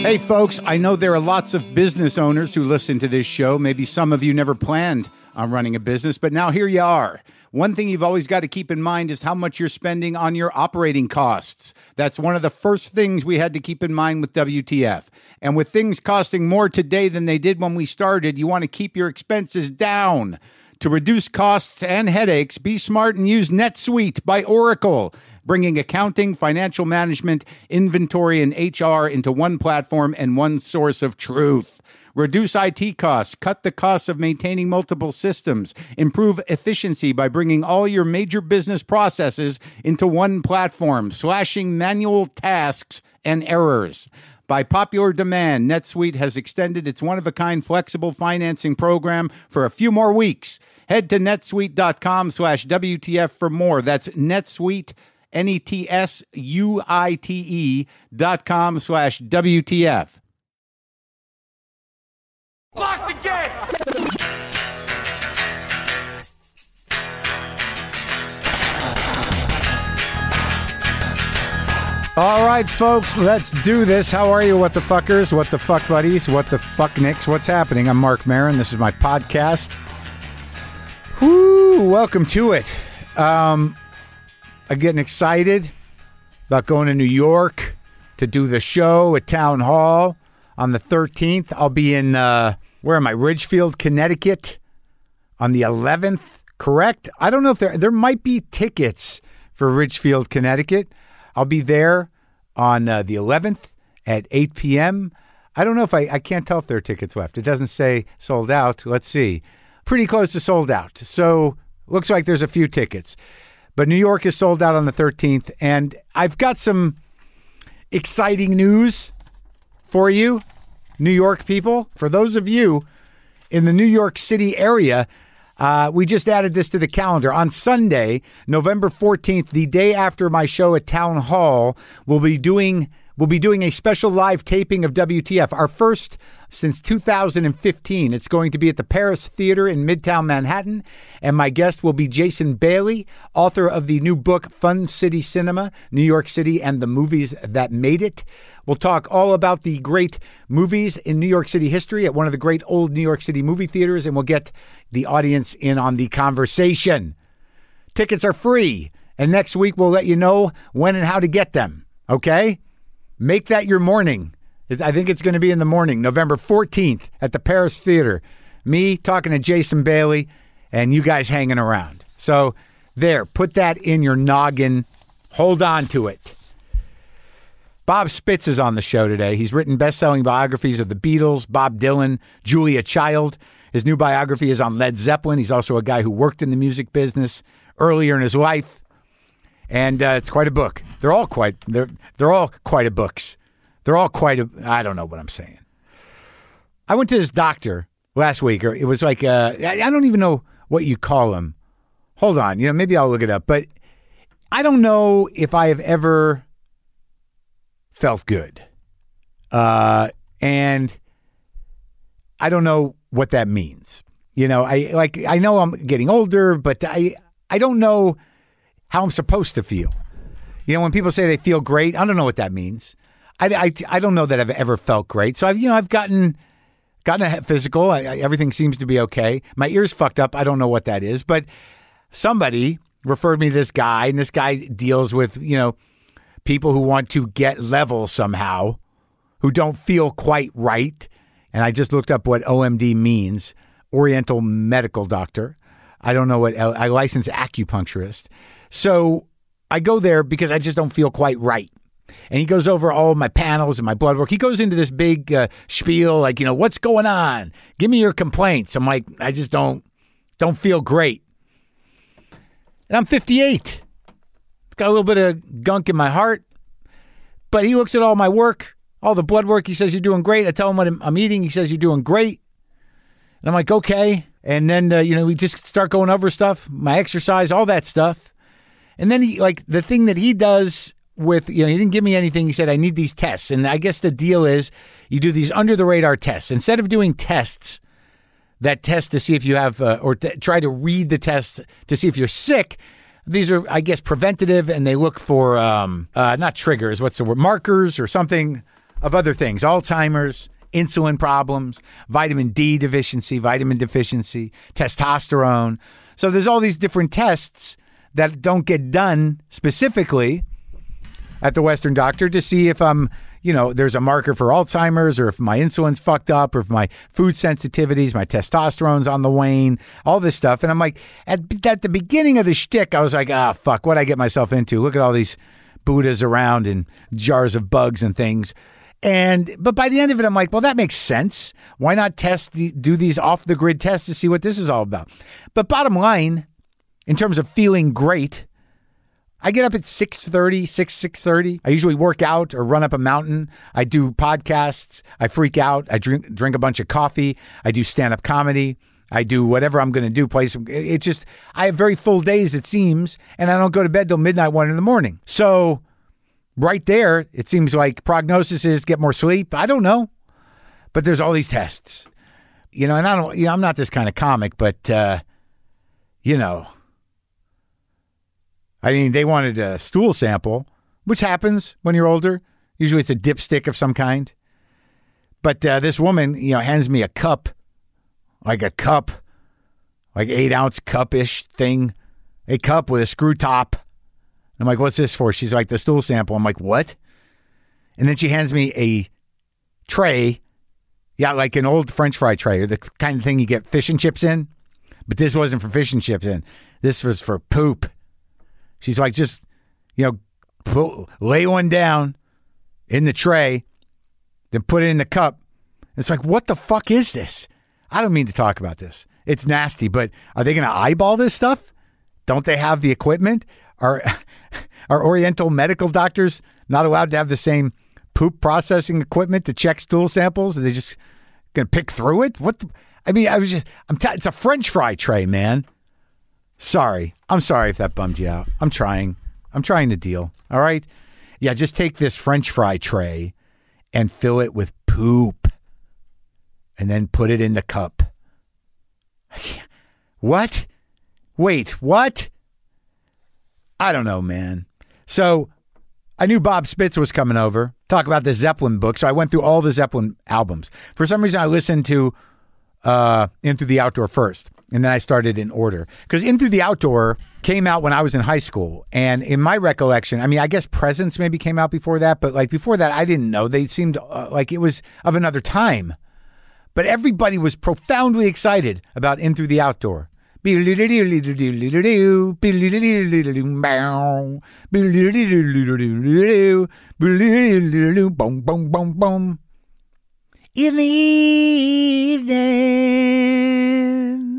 Hey folks, I know there are lots of business owners who listen to this show. Maybe some of you never planned on running a business, but now here you are. One thing you've always got to keep in mind is how much you're spending on your operating costs. That's one of the first things we had to keep in mind with WTF. And with things costing more today than they did when we started, you want to keep your expenses down. To reduce costs and headaches, be smart and use NetSuite by Oracle, bringing accounting, financial management, inventory, and HR into one platform and one source of truth. Reduce IT costs, cut the costs of maintaining multiple systems, improve efficiency by bringing all your major business processes into one platform, slashing manual tasks and errors. By popular demand, NetSuite has extended its one-of-a-kind flexible financing program for a few more weeks. Head to netsuite.com/WTF for more. That's NetSuite, NetSuite.com/WTF. Lock the gate! All right, folks, let's do this. How are you, what the fuckers, what the fuck buddies, what the fuck nicks? What's happening? I'm Mark Maron. This is my podcast. Woo, welcome to it. I'm getting excited about going to New York to do the show at Town Hall on the 13th. I'll be in, where am I? Ridgefield, Connecticut on the 11th, correct? I don't know if there might be tickets for Ridgefield, Connecticut. I'll be there on the 11th at 8 p.m. I don't know if I can't tell if there are tickets left. It doesn't say sold out. Let's see. Pretty close to sold out. So looks like there's a few tickets. But New York is sold out on the 13th. And I've got some exciting news for you, New York people. For those of you in the New York City area, we just added this to the calendar. On Sunday, November 14th, the day after my show at Town Hall, we'll be doing a special live taping of WTF, our first since 2015. It's going to be at the Paris Theater in Midtown Manhattan, and my guest will be Jason Bailey, author of the new book, Fun City Cinema, New York City and the Movies That Made It. We'll talk all about the great movies in New York City history at one of the great old New York City movie theaters, and we'll get the audience in on the conversation. Tickets are free, and next week we'll let you know when and how to get them, okay? Make that your morning. I think it's going to be in the morning, November 14th at the Paris Theater. Me talking to Jason Bailey and you guys hanging around. So there, put that in your noggin. Hold on to it. Bob Spitz is on the show today. He's written best-selling biographies of the Beatles, Bob Dylan, Julia Child. His new biography is on Led Zeppelin. He's also a guy who worked in the music business earlier in his life. And it's quite a book. They're all quite a books. They're all I don't know what I'm saying. I went to this doctor last week, or it was like, I don't even know what you call him. Hold on. Maybe I'll look it up. But I don't know if I have ever felt good. And I don't know what that means. I know I'm getting older, but I don't know how I'm supposed to feel. When people say they feel great, I don't know what that means. I don't know that I've ever felt great. So I've gotten a physical. Everything seems to be okay. My ear's fucked up. I don't know what that is, but somebody referred me to this guy, and this guy deals with, people who want to get level somehow, who don't feel quite right. And I just looked up what OMD means, Oriental Medical Doctor. I don't know what, I licensed acupuncturist. So I go there because I just don't feel quite right. And he goes over all of my panels and my blood work. He goes into this big spiel like, what's going on? Give me your complaints. I'm like, I just don't feel great. And I'm 58. It's got a little bit of gunk in my heart. But he looks at all my work, all the blood work. He says, you're doing great. I tell him what I'm eating. He says, you're doing great. And I'm like, okay. And then, we just start going over stuff, my exercise, all that stuff. And then the thing that he does with, he didn't give me anything. He said, I need these tests. And I guess the deal is you do these under the radar tests. Instead of doing tests that test to see if you have, try to read the test to see if you're sick, these are, I guess, preventative, and they look for, not triggers, what's the word, markers or something of other things, Alzheimer's, insulin problems, vitamin D deficiency, vitamin deficiency, testosterone. So there's all these different tests that don't get done specifically at the Western doctor to see if I'm, there's a marker for Alzheimer's, or if my insulin's fucked up, or if my food sensitivities, my testosterone's on the wane, all this stuff. And I'm like, at the beginning of the shtick, I was like, fuck, what'd I get myself into? Look at all these Buddhas around and jars of bugs and things. But by the end of it, I'm like, well, that makes sense. Why not do these off the grid tests to see what this is all about? But bottom line, in terms of feeling great, I get up at 6:30. I usually work out or run up a mountain. I do podcasts. I freak out. I drink a bunch of coffee. I do stand-up comedy. I do whatever I'm going to do. I have very full days, it seems, and I don't go to bed till midnight, 1 a.m. So right there, it seems like prognosis is get more sleep. I don't know, but there's all these tests, and I'm not this kind of comic, but, they wanted a stool sample, which happens when you're older. Usually it's a dipstick of some kind. But this woman, hands me a cup, like 8-ounce cup-ish thing, a cup with a screw top. I'm like, what's this for? She's like, the stool sample. I'm like, what? And then she hands me a tray, like an old French fry tray, or the kind of thing you get fish and chips in. But this wasn't for fish and chips in. This was for poop. She's like, just, lay one down in the tray, then put it in the cup. It's like, what the fuck is this? I don't mean to talk about this. It's nasty, but are they going to eyeball this stuff? Don't they have the equipment? Are Oriental medical doctors not allowed to have the same poop processing equipment to check stool samples? Are they just going to pick through it? It's a French fry tray, man. Sorry. I'm sorry if that bummed you out. I'm trying to deal. All right? Yeah, just take this French fry tray and fill it with poop and then put it in the cup. What? Wait, what? I don't know, man. So I knew Bob Spitz was coming over, talk about the Zeppelin book. So I went through all the Zeppelin albums. For some reason, I listened to Into the Outdoor first. And then I started in order. Because Into the Outdoor came out when I was in high school. And in my recollection, I guess Presence maybe came out before that. But before that, I didn't know. They seemed like it was of another time. But everybody was profoundly excited about Into the Outdoor. In the evening.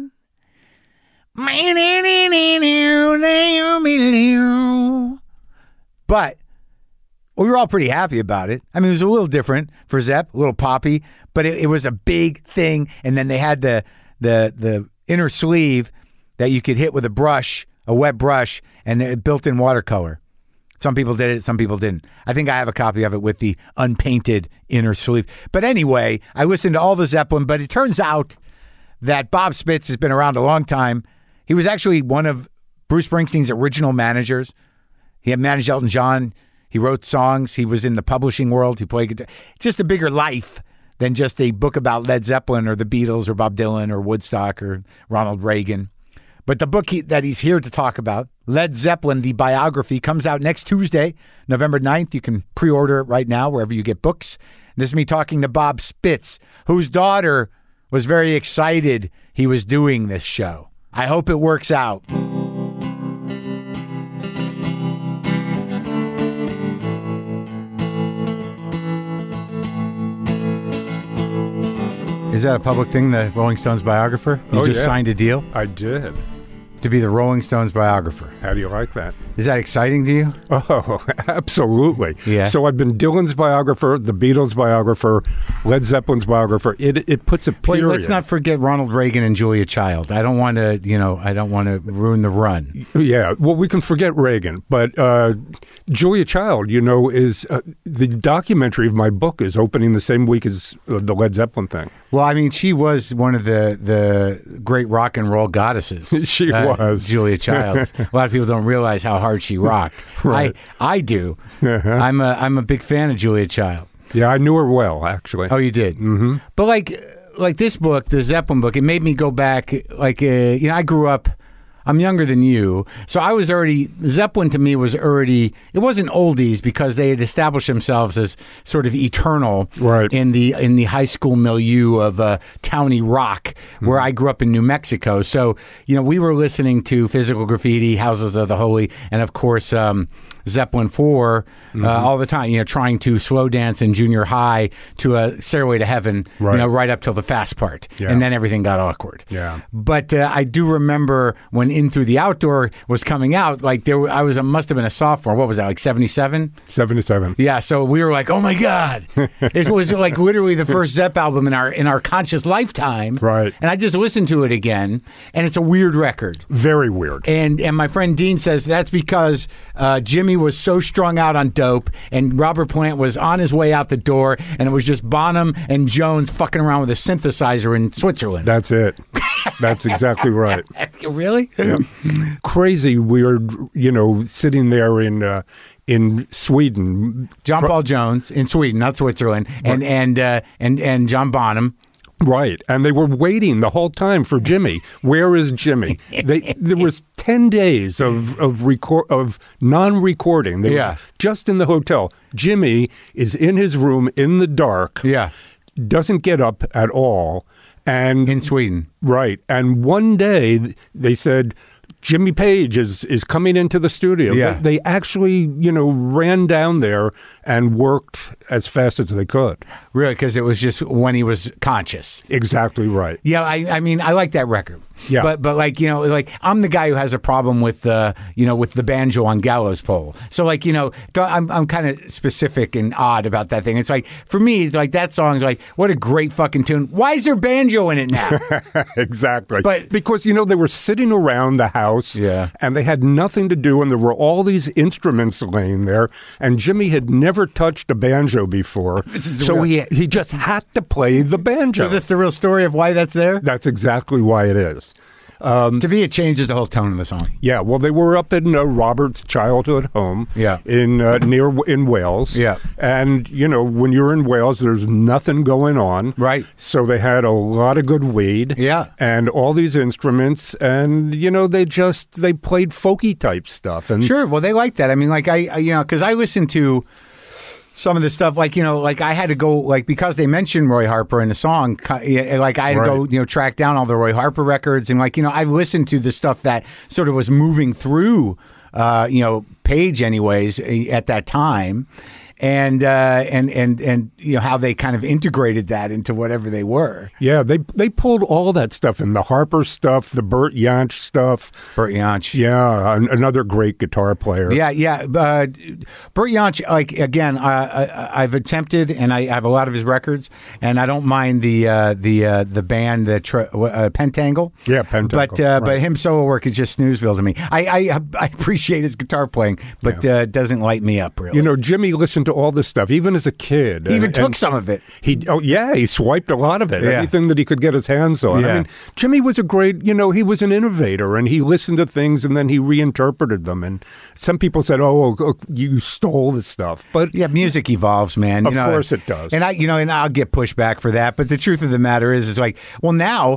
But we were all pretty happy about it. It was a little different for Zepp, a little poppy, but it was a big thing. And then they had the inner sleeve that you could hit with a wet brush, and it built-in watercolor. Some people did it, some people didn't. I think I have a copy of it with the unpainted inner sleeve. But anyway, I listened to all the Zeppelin, but it turns out that Bob Spitz has been around a long time. He was actually one of Bruce Springsteen's original managers. He had managed Elton John. He wrote songs. He was in the publishing world. He played guitar. Just a bigger life than just a book about Led Zeppelin or the Beatles or Bob Dylan or Woodstock or Ronald Reagan. But the book that he's here to talk about, Led Zeppelin, the biography, comes out next Tuesday, November 9th. You can pre-order it right now wherever you get books. And this is me talking to Bob Spitz, whose daughter was very excited he was doing this show. I hope it works out. Is that a public thing, the Rolling Stones biographer? You just signed a deal? I did. To be the Rolling Stones biographer. How do you like that? Is that exciting to you? Oh, absolutely. Yeah. So I've been Dylan's biographer, the Beatles biographer, Led Zeppelin's biographer. It puts a period. Wait, let's not forget Ronald Reagan and Julia Child. I don't want to, ruin the run. Yeah. Well, we can forget Reagan, but Julia Child, is the documentary of my book is opening the same week as the Led Zeppelin thing. Well, she was one of the great rock and roll goddesses. She was. Julia Child. A lot of people don't realize how hard she rocked. Right. I do. Uh-huh. I'm a big fan of Julia Child. Yeah, I knew her well, actually. Oh, you did? Mm-hmm. But like this book, the Zeppelin book, it made me go back, I grew up, I'm younger than you, so I was already, Zeppelin to me was already, it wasn't oldies because they had established themselves as sort of eternal Right. in the high school milieu of towny rock, where I grew up in New Mexico. So, we were listening to Physical Graffiti, Houses of the Holy, and of course, Zeppelin 4 all the time, trying to slow dance in junior high to a Stairway to Heaven, Right. right up till the fast part. Yeah. And then everything got awkward. Yeah. But I do remember when In Through the Outdoor was coming out, I must have been a sophomore. What was that, like 77? 77. Yeah, so we were like, oh my God. It was like literally the first Zepp album in our conscious lifetime. Right. And I just listened to it again, and it's a weird record. Very weird. And my friend Dean says that's because Jimmy was so strung out on dope, and Robert Plant was on his way out the door, and it was just Bonham and Jones fucking around with a synthesizer in Switzerland. That's it. That's exactly right. Really? Yeah. Crazy weird, sitting there in Sweden. John Paul Jones in Sweden, not Switzerland, and John Bonham. Right, and they were waiting the whole time for Jimmy. Where is Jimmy? There was 10 days of non-recording. They were just in the hotel. Jimmy is in his room in the dark. Yeah, doesn't get up at all, and in Sweden. Right, and one day they said, Jimmy Page is coming into the studio. Yeah. They actually, ran down there and worked as fast as they could. Really, because it was just when he was conscious. Exactly right. Yeah, I mean, I like that record. Yeah. But I'm the guy who has a problem with with the banjo on Gallows Pole. So I'm kind of specific and odd about that thing. It's like, for me, it's like that song is like, what a great fucking tune. Why is there banjo in it now? Exactly. But because, they were sitting around the house, Yeah. and they had nothing to do, and there were all these instruments laying there, and Jimmy had never touched a banjo before, so he just had to play the banjo. So that's the real story of why that's there? That's exactly why it is. To me, it changes the whole tone of the song. Yeah, well, they were up in Robert's childhood home, Yeah. in Wales. Yeah. And when you're in Wales, there's nothing going on, Right. So they had a lot of good weed, Yeah. and all these instruments, and they played folky type stuff, and Sure. Well, they like that. I mean, because I listened to some of the stuff, I had to go, because they mentioned Roy Harper in the song, I had to go, track down all the Roy Harper records. And I listened to the stuff that sort of was moving through, Page anyways at that time. And how they kind of integrated that into whatever they were. yeah, they pulled all that stuff in, the Harper stuff, the Bert Jansch stuff. Bert Jansch. Yeah, another great guitar player. Yeah. Bert Jansch, again, I've attempted, and I have a lot of his records, and I don't mind the band, Pentangle. Yeah, Pentangle. But him solo work is just snoozeville to me. I appreciate his guitar playing, but doesn't light me up really. Jimmy listened to all this stuff, even as a kid. He even took some of it. He swiped a lot of it, Yeah. anything that he could get his hands on. Yeah. I mean, Jimmy was a great, he was an innovator, and he listened to things and then he reinterpreted them. And some people said, oh, you stole the stuff. But Yeah, music evolves, man. Of course it does. And and I'll get pushback for that. But the truth of the matter is like, well, now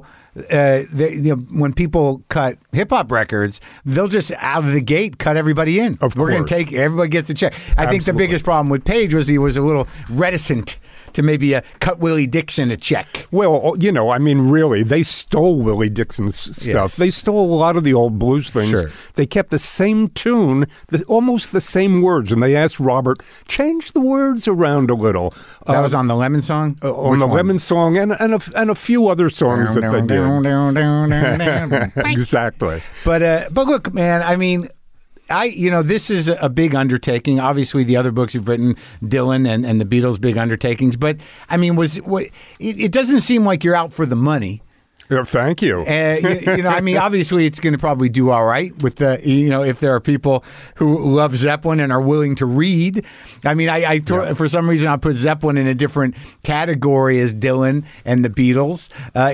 when people cut hip hop records, they'll just out of the gate cut everybody in. Of We're going course. to take everybody gets a check. I think the Absolutely. biggest problem with Page was he was a little reticent to maybe cut Willie Dixon a check. well, really, they stole Willie Dixon's stuff. Yes. They stole a lot of the old blues things. Sure. They kept the same tune, almost the same words, and they asked Robert, change the words around a little. That was on the Lemon song? On Which the one? Lemon song and a few other songs that they did. Exactly. But look, man, I mean, this is a big undertaking. Obviously, the other books you've written, Dylan and the Beatles, big undertakings. But I mean, it doesn't seem like you're out for the money. Thank you. Obviously, it's going to probably do all right with the, if there are people who love Zeppelin and are willing to read. I mean, for some reason, I put Zeppelin in a different category as Dylan and the Beatles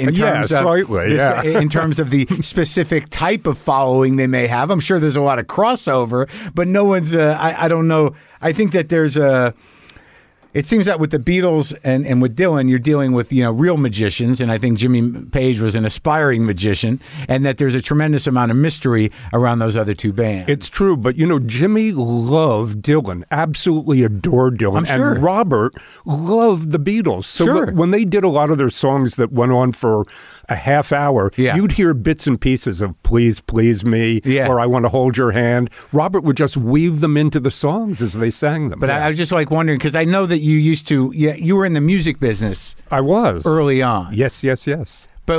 in terms of the specific type of following they may have. I'm sure there's a lot of crossover, but no one's. I don't know. I think that there's a. It seems that with the Beatles and with Dylan, you're dealing with, real magicians, and I think Jimmy Page was an aspiring magician, and that there's a tremendous amount of mystery around those other two bands. It's true, but Jimmy loved Dylan, absolutely adored Dylan, I'm sure. and Robert loved the Beatles. So Sure. when they did a lot of their songs that went on for a half hour, Yeah. you'd hear bits and pieces of "Please, Please Me" Yeah. or "I Want to Hold Your Hand." Robert would just weave them into the songs as they sang them. But I was just wondering, because I know that you used to, you were in the music business I was early on. Yes, yes, yes. But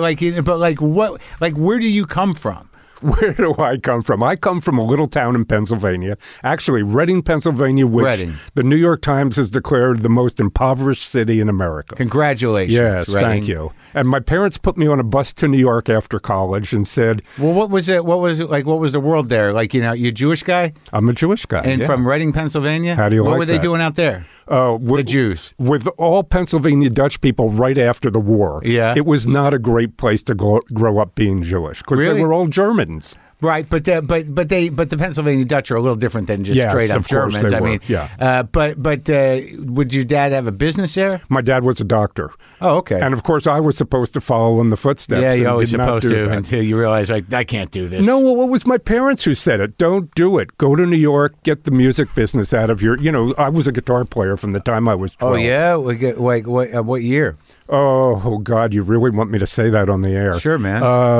where do you come from? Where do I come from? I come from a little town in Pennsylvania, actually Reading, Pennsylvania, which Reading. the New York Times has declared the most impoverished city in America. Congratulations. Yes, Reading. thank you. And my parents put me on a bus to New York after college and said, Well, what was it like? What was the world there? Like, you're a Jewish guy? I'm a Jewish guy. And yeah. from Reading, Pennsylvania? How do you What like were they that? doing out there? The Jews. With all Pennsylvania Dutch people right after the war, Yeah. it was not a great place to grow up being Jewish because Really? they were all Germans. Right, but the Pennsylvania Dutch are a little different than just Yes, straight up of course Germans. they I were, mean, yeah. But would your dad have a business there? My dad was a doctor. Oh, okay. And of course, I was supposed to follow in the footsteps. Yeah, and you're always did not supposed do to that. until you realize, like, I can't do this. No, well, it was my parents who said it. Don't do it. Go to New York. Get the music business out of your. I was a guitar player from the time I was 12. Oh yeah, what year? Oh God, you really want me to say that on the air? Sure, man.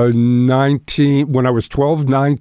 When I was 12,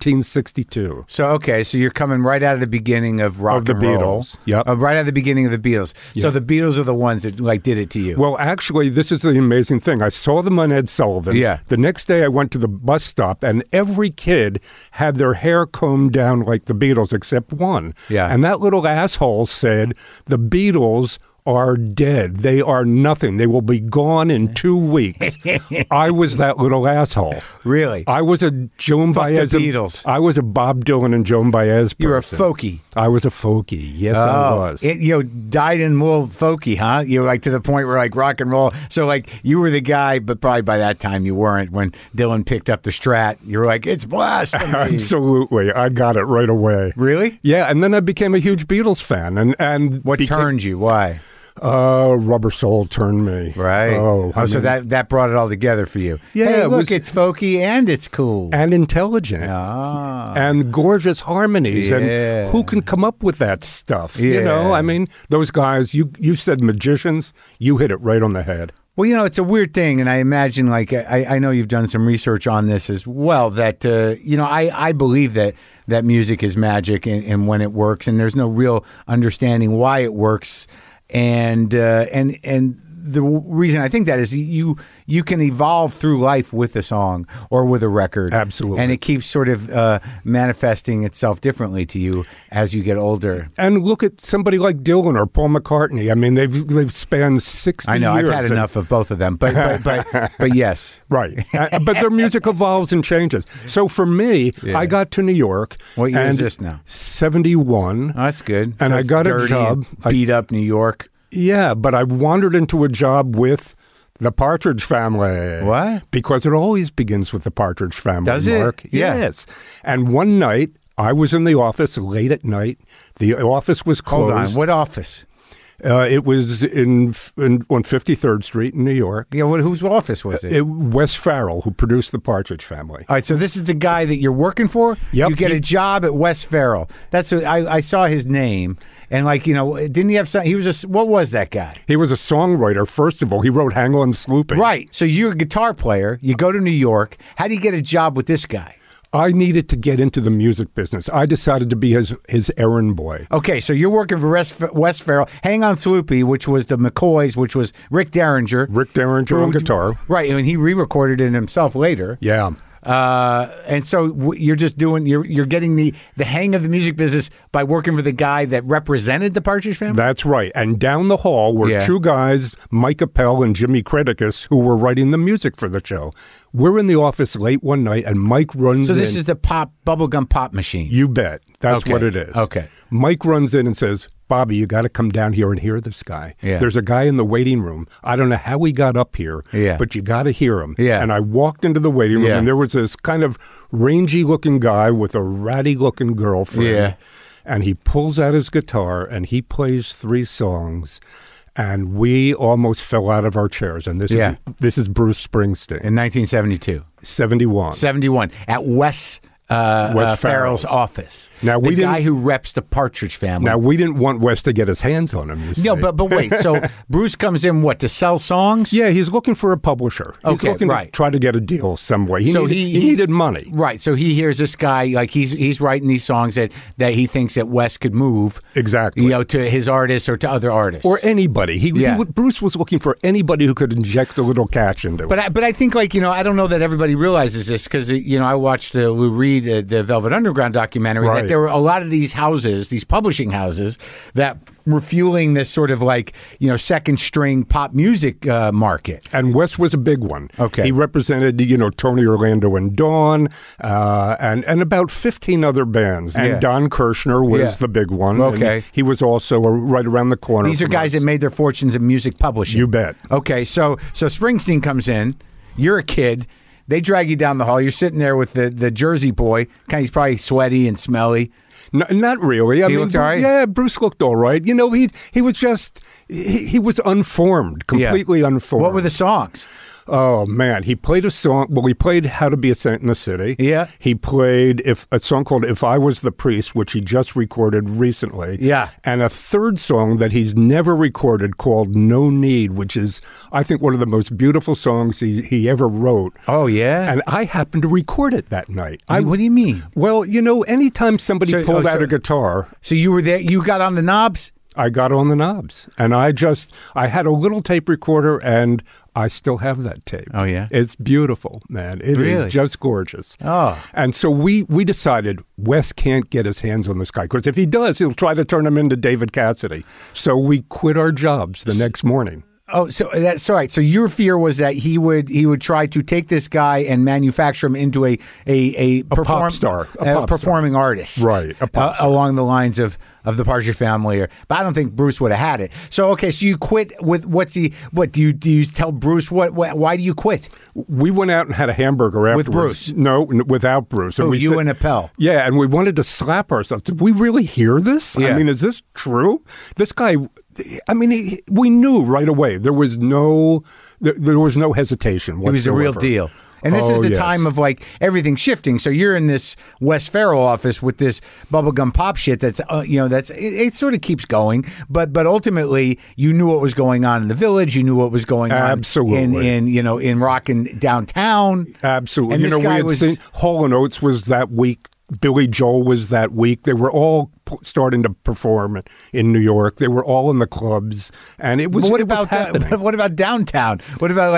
1962. So you're coming right out of the beginning of rock Of the and roll. Beatles, yep. Right out of the beginning of the Beatles. So the Beatles are the ones that did it to you. Well, actually, this is the amazing thing. I saw them on Ed Sullivan. Yeah. The next day, I went to the bus stop, and every kid had their hair combed down like the Beatles, except one. Yeah. And that little asshole said, "The Beatles are dead. They are nothing. They will be gone in 2 weeks." I was that little asshole. Really? I was a Joan Fuck the Baez. Beatles. I was a Bob Dylan and Joan Baez person. You're a folky. I was a folky. Yes, I was. Died in wool folky, huh? You're like to the point where like rock and roll. So like you were the guy, but probably by that time you weren't. When Dylan picked up the Strat, you were like, it's blasphemy. Absolutely. I got it right away. Really? Yeah, and then I became a huge Beatles fan. And What turned you? Why? Rubber Soul turned me. Right. So that brought it all together for you. Yeah, Hey, it look, was- it's folky and it's cool. And intelligent. Ah. And gorgeous harmonies. Yeah. And who can come up with that stuff? Yeah. I mean, those guys, you said magicians, you hit it right on the head. Well, it's a weird thing, and I imagine, like, I know you've done some research on this as well, that, I believe that music is magic and when it works, and there's no real understanding why it works. And the reason I think that is you can evolve through life with a song or with a record. Absolutely. And it keeps sort of manifesting itself differently to you as you get older. And look at somebody like Dylan or Paul McCartney. I mean, they've spanned 60 I know, years. I've had enough of both of them, but yes. Right. But their music evolves and changes. So for me, Yeah. I got to New York. What year is and this now? 71. Oh, that's good. And So I it's got a dirty, job. beat up New York. Yeah, but I wandered into a job with the Partridge Family. What? Because it always begins with the Partridge Family, Does it? Mark. Yeah. Yes. And one night, I was in the office late at night. The office was Hold closed. on. What office? It was on 53rd Street in New York. Yeah, whose office was it? Wes Farrell, who produced the Partridge Family. All right, so this is the guy that you're working for? Yep. You get a job at Wes Farrell. I saw his name, and didn't he have some? What was that guy? He was a songwriter. First of all, he wrote "Hang On Sloopy." Right. So you're a guitar player. You go to New York. How do you get a job with this guy? I needed to get into the music business. I decided to be his errand boy. Okay, so you're working for Wes Farrell. Hang On Sloopy, which was the McCoys, which was Rick Derringer. Rick Derringer on guitar. Right, and he re-recorded it himself later. Yeah. And so you're just you're getting the hang of the music business by working for the guy that represented the Partridge Family? That's right. And down the hall were Yeah. two guys, Mike Appel and Jimmy Creticus, who were writing the music for the show. We're in the office late one night, and Mike runs So in. this is the bubblegum pop machine. You bet. That's Okay. what it is. Okay. Mike runs in and says, "Bobby, you got to come down here and hear this guy. Yeah. There's a guy in the waiting room. I don't know how he got up here, Yeah. but you got to hear him." Yeah. And I walked into the waiting room, Yeah. and there was this kind of rangy-looking guy with a ratty-looking girlfriend. Yeah. And he pulls out his guitar, and he plays 3 songs. and we almost fell out of our chairs. And this is Bruce Springsteen In 1972. 71. 71 at Wes Farrell's office. Now, the guy who reps the Partridge Family. Now, we didn't want Wes to get his hands on him, you see. No, but wait. So Bruce comes in, to sell songs? Yeah, he's looking for a publisher. He's looking to try to get a deal some way. He needed money. Right. So he hears this guy, like he's writing these songs that he thinks that Wes could move. Exactly. To his artists or to other artists. Or anybody. Bruce was looking for anybody who could inject a little cash into it. But I think, I don't know that everybody realizes this because, I watched Lou Reed, the Velvet Underground documentary, that there were a lot of these houses, these publishing houses, that were fueling this sort of second string pop music market. And Wes was a big one. Okay. He represented, Tony Orlando and Dawn, and about 15 other bands. And Don Kirshner was the big one. Okay. He was also right around the corner. These are guys that made their fortunes in music publishing. You bet. Okay, so Springsteen comes in. You're a kid. They drag you down the hall. You're sitting there with the Jersey boy. He's probably sweaty and smelly. No, not really. I mean, looked all right? Yeah, Bruce looked all right. He was just he was unformed, completely unformed. What were the songs? Oh, man. He played a song. Well, he played How to Be a Saint in the City. Yeah. He played a song called If I Was the Priest, which he just recorded recently. Yeah. And a third song that he's never recorded called No Need, which is, I think, one of the most beautiful songs he ever wrote. Oh, yeah? And I happened to record it that night. What do you mean? Well, anytime somebody pulled out a guitar. So you were there, you got on the knobs? I got on the knobs. And I had a little tape recorder, and I still have that tape. Oh, yeah? It's beautiful, man. It is just gorgeous. Oh. And so we decided Wes can't get his hands on this guy, because if he does, he'll try to turn him into David Cassidy. So we quit our jobs the next morning. Oh, so that's all right. So your fear was that he would try to take this guy and manufacture him into a pop star, performing artist, right? Along the lines of the Partridge Family, but I don't think Bruce would have had it. So so you quit with what do you tell Bruce why do you quit? We went out and had a hamburger afterwards. With Bruce? No, without Bruce. And you and Appel? Yeah, and we wanted to slap ourselves. Did we really hear this? Yeah. I mean, is this true? This guy. I mean, we knew right away. There was no hesitation whatsoever. It was the real deal. And this is the time of everything shifting. So you're in this Wes Farrell office with this bubblegum pop shit that's it sort of keeps going. But ultimately you knew what was going on in the Village. You knew what was going on in rockin' downtown. Absolutely. And this guy was Hall & Oates was that week. Billy Joel was that week. They were all starting to perform in New York. They were all in the clubs, and it was. But what about downtown? What about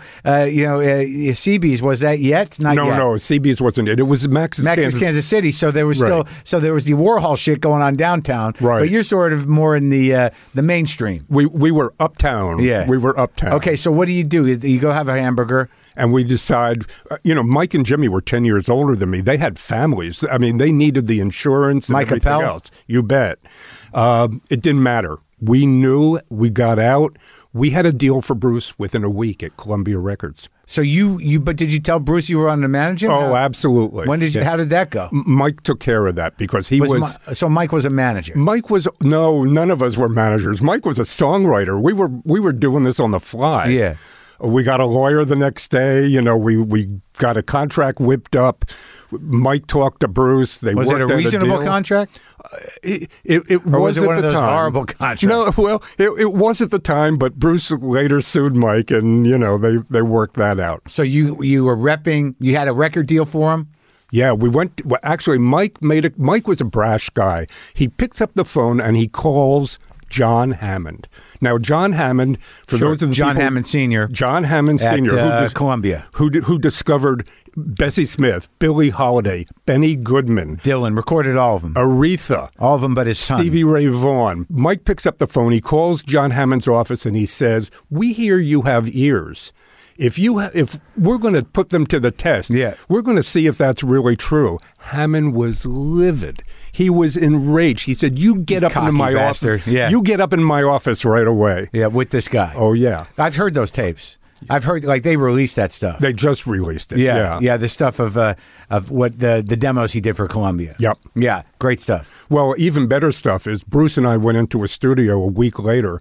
CB's? Was that yet? Not yet. No, CB's wasn't it. It was Max's Kansas City. So there was still there was the Warhol shit going on downtown. Right. But you're sort of more in the mainstream. We were uptown. Yeah, we were uptown. Okay, so what do? You go have a hamburger. And we decide, Mike and Jimmy were 10 years older than me. They had families. I mean, they needed the insurance and everything else. You bet. It didn't matter. We knew. We got out. We had a deal for Bruce within a week at Columbia Records. So but did you tell Bruce you were on to manage him? Oh, absolutely. When did you? How did that go? Mike took care of that because he was. So Mike was a manager. No, none of us were managers. Mike was a songwriter. We were doing this on the fly. Yeah. We got a lawyer the next day. We got a contract whipped up. Mike talked to Bruce. Was it a reasonable contract? It or was it one of those time. Horrible contracts? No, well, it was at the time, but Bruce later sued Mike, and they worked that out. So you were repping. You had a record deal for him. Yeah, we went. Well, actually, Mike was a brash guy. He picks up the phone and he calls John Hammond. Now, John Hammond, for those of the John people, Hammond Sr. John Hammond Sr. At Columbia. Who discovered Bessie Smith, Billie Holiday, Benny Goodman. Dylan recorded all of them. Aretha. All of them but his son. Stevie Ray Vaughan. Mike picks up the phone. He calls John Hammond's office and he says, "We hear you have ears. If we're going to put them to the test, we're going to see if that's really true." Hammond was livid. He was enraged. He said, "You get up into my office. Yeah. You get up in my office right away." Yeah, with this guy. Oh, yeah. I've heard those tapes. I've heard they released that stuff. They just released it. Yeah, the stuff of what the demos he did for Columbia. Yep. Yeah, great stuff. Well, even better stuff is Bruce and I went into a studio a week later,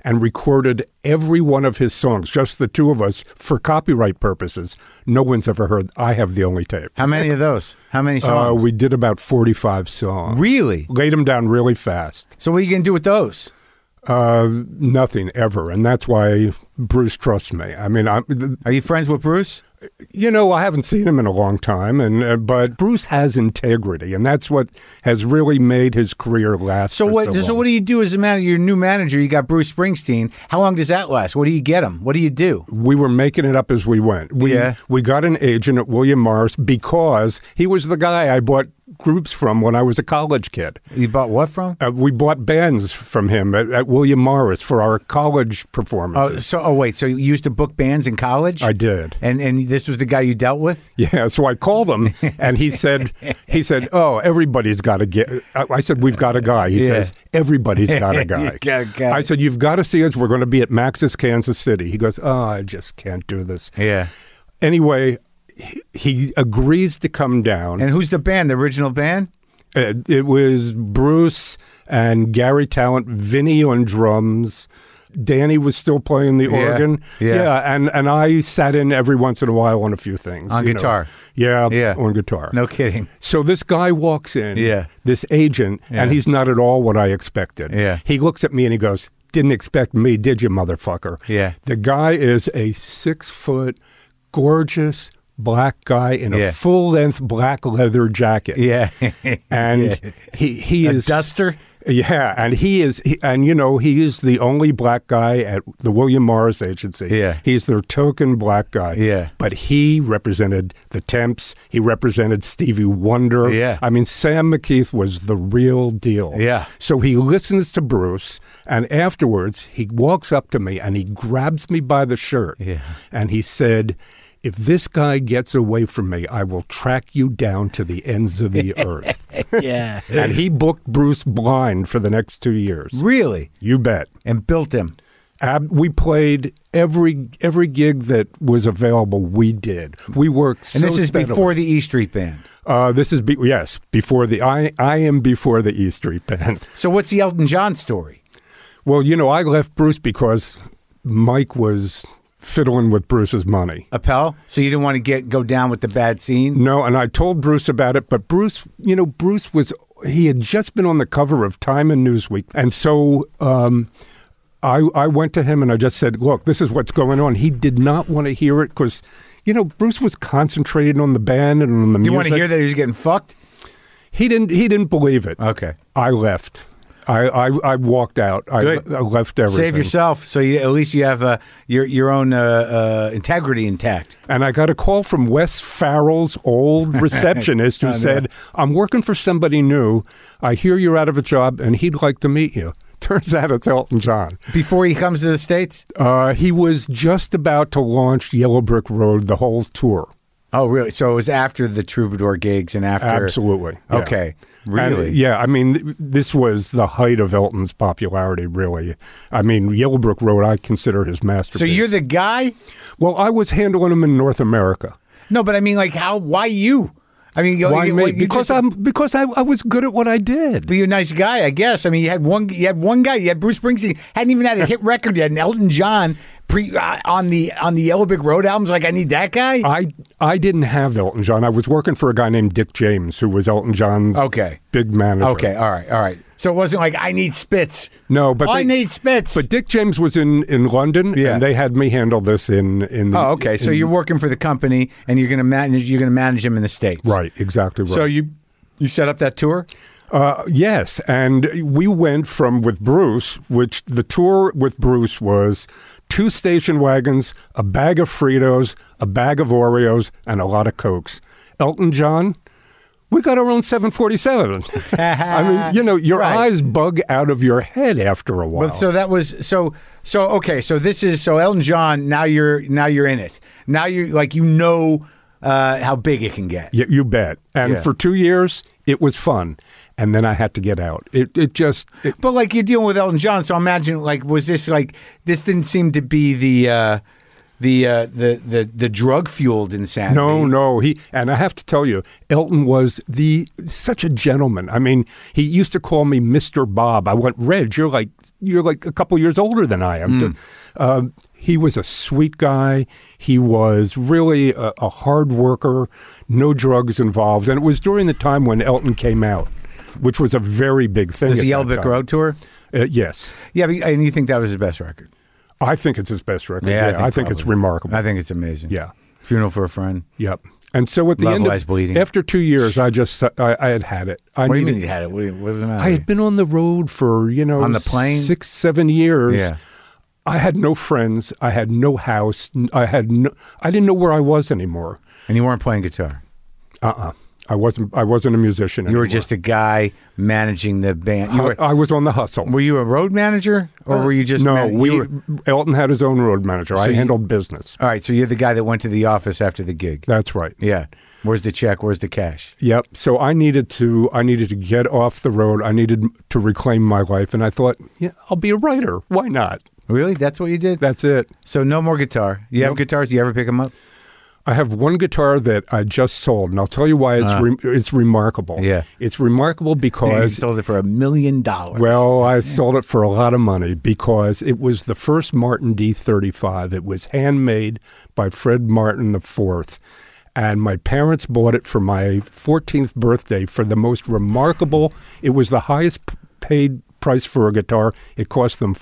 and recorded every one of his songs, just the two of us, for copyright purposes. No one's ever heard. I have the only tape. How many of those? How many songs? We did about 45 songs. Really? Laid them down really fast. So what are you going to do with those? Nothing ever, and that's why Bruce trusts me. I mean, are you friends with Bruce? You know, I haven't seen him in a long time, and but Bruce has integrity, and that's what has really made his career last. So what? So what do you do as a manager? Your new manager, you got Bruce Springsteen. How long does that last? What do you get him? What do you do? We were making it up as we went. We got an agent at William Morris because he was the guy I bought groups from when I was a college kid. You bought what from? We bought bands from him at William Morris for our college performances. So you used to book bands in college? I did. And this was the guy you dealt with? Yeah, so I called him and he said, "Oh, everybody's got a get." I said, "We've got a guy." He says, "Everybody's got a guy." I said, "You've got to see us. We're going to be at Max's Kansas City." He goes, "Oh, I just can't do this." Yeah. Anyway, he agrees to come down. And who's the band, the original band? It was Bruce and Gary Talent, Vinny on drums. Danny was still playing the organ. Yeah. And I sat in every once in a while on a few things. On guitar. Yeah, on guitar. No kidding. So this guy walks in, this agent, and he's not at all what I expected. Yeah. He looks at me and he goes, "Didn't expect me, did you, motherfucker?" Yeah. The guy is a 6-foot, gorgeous black guy in a full-length black leather jacket. Yeah. And he is... A duster? Yeah, and he is the only black guy at the William Morris Agency. Yeah. He's their token black guy. Yeah. But he represented the Temps. He represented Stevie Wonder. Yeah. I mean, Sam McKeith was the real deal. Yeah. So he listens to Bruce, and afterwards he walks up to me and he grabs me by the shirt. Yeah. And he said, "If this guy gets away from me, I will track you down to the ends of the earth." Yeah. And he booked Bruce blind for the next 2 years. Really? You bet. And built him. We played every gig that was available. We did. We worked so And this is steadily. before the E Street Band? This is, before the, I am before the E Street Band. So what's the Elton John story? Well, I left Bruce because Mike was fiddling with Bruce's money. Appel? So you didn't want to go down with the bad scene? No, and I told Bruce about it, but Bruce he had just been on the cover of Time and Newsweek. And so I went to him and I just said, "Look, this is what's going on." He did not want to hear it because, Bruce was concentrating on the band and on the music. Do you want to hear that he was getting fucked? He didn't believe it. Okay. I left. I walked out. I left everything. Save yourself, so at least you have your own integrity intact. And I got a call from Wes Farrell's old receptionist who said, "I'm working for somebody new. I hear you're out of a job, and he'd like to meet you." Turns out it's Elton John. Before he comes to the States? He was just about to launch Yellow Brick Road, the whole tour. Oh, really? So it was after the Troubadour gigs and after... Absolutely. Yeah. Okay. Really? And, I mean, this was the height of Elton's popularity, really. I mean, Yellow Brick Road, I consider his masterpiece. So you're the guy? Well, I was handling him in North America. No, but I mean, like, why you? I mean, why me? Because I was good at what I did. But you're a nice guy, I guess. I mean, you had one guy. You had Bruce Springsteen, hadn't even had a hit record yet, and Elton John on the Yellow Brick Road albums. Like, I need that guy. I didn't have Elton John. I was working for a guy named Dick James, who was Elton John's big manager. Okay, all right. So it wasn't like I need Spitz. No, but I need Spitz. But Dick James was in London, and they had me handle this in. Oh, okay. So you're working for the company, and you're going to manage him in the States. Right. Exactly right. So you set up that tour. Yes, and we went with Bruce, which the tour with Bruce was 2 station wagons, a bag of Fritos, a bag of Oreos, and a lot of Cokes. Elton John, we got our own 747. I mean, your eyes bug out of your head after a while. Well, so that was okay. So this is Elton John. Now you're in it. Now you're like how big it can get. You bet. And for 2 years, it was fun. And then I had to get out. But like you're dealing with Elton John, so imagine this didn't seem to be the drug fueled insanity. No. And I have to tell you, Elton was such a gentleman. I mean, he used to call me Mr. Bob. I went, Reg, you're like a couple years older than I am. He was a sweet guy. He was really a hard worker. No drugs involved. And it was during the time when Elton came out, which was a very big thing. The Yellow Brick Road tour? Yes. Yeah, and you think that was his best record? I think it's his best record. Yeah, I think it's remarkable. I think it's amazing. Yeah. Funeral for a Friend. Yep. And so at the end Lies Bleeding. After 2 years, I had it. What do you mean you had it? What was the matter? I had been on the road for, on the plane? 6-7 years. Yeah. I had no friends. I had no house. I didn't know where I was anymore. And you weren't playing guitar? I wasn't a musician anymore. You were just a guy managing the band. I was on the hustle. Were you a road manager, or were you just... No, Elton had his own road manager. I handled business. All right, so you're the guy that went to the office after the gig. That's right. Yeah. Where's the check? Where's the cash? Yep. So I needed to get off the road. I needed to reclaim my life, and I thought, yeah, I'll be a writer. Why not? Really? That's what you did? That's it. So no more guitar. You have guitars? Do you ever pick them up? I have one guitar that I just sold, and I'll tell you why it's remarkable. Yeah. It's remarkable because... You sold it for $1 million. Well, I sold it for a lot of money because it was the first Martin D35. It was handmade by Fred Martin IV, and my parents bought it for my 14th birthday for the most remarkable... It was the highest paid price for a guitar. It cost them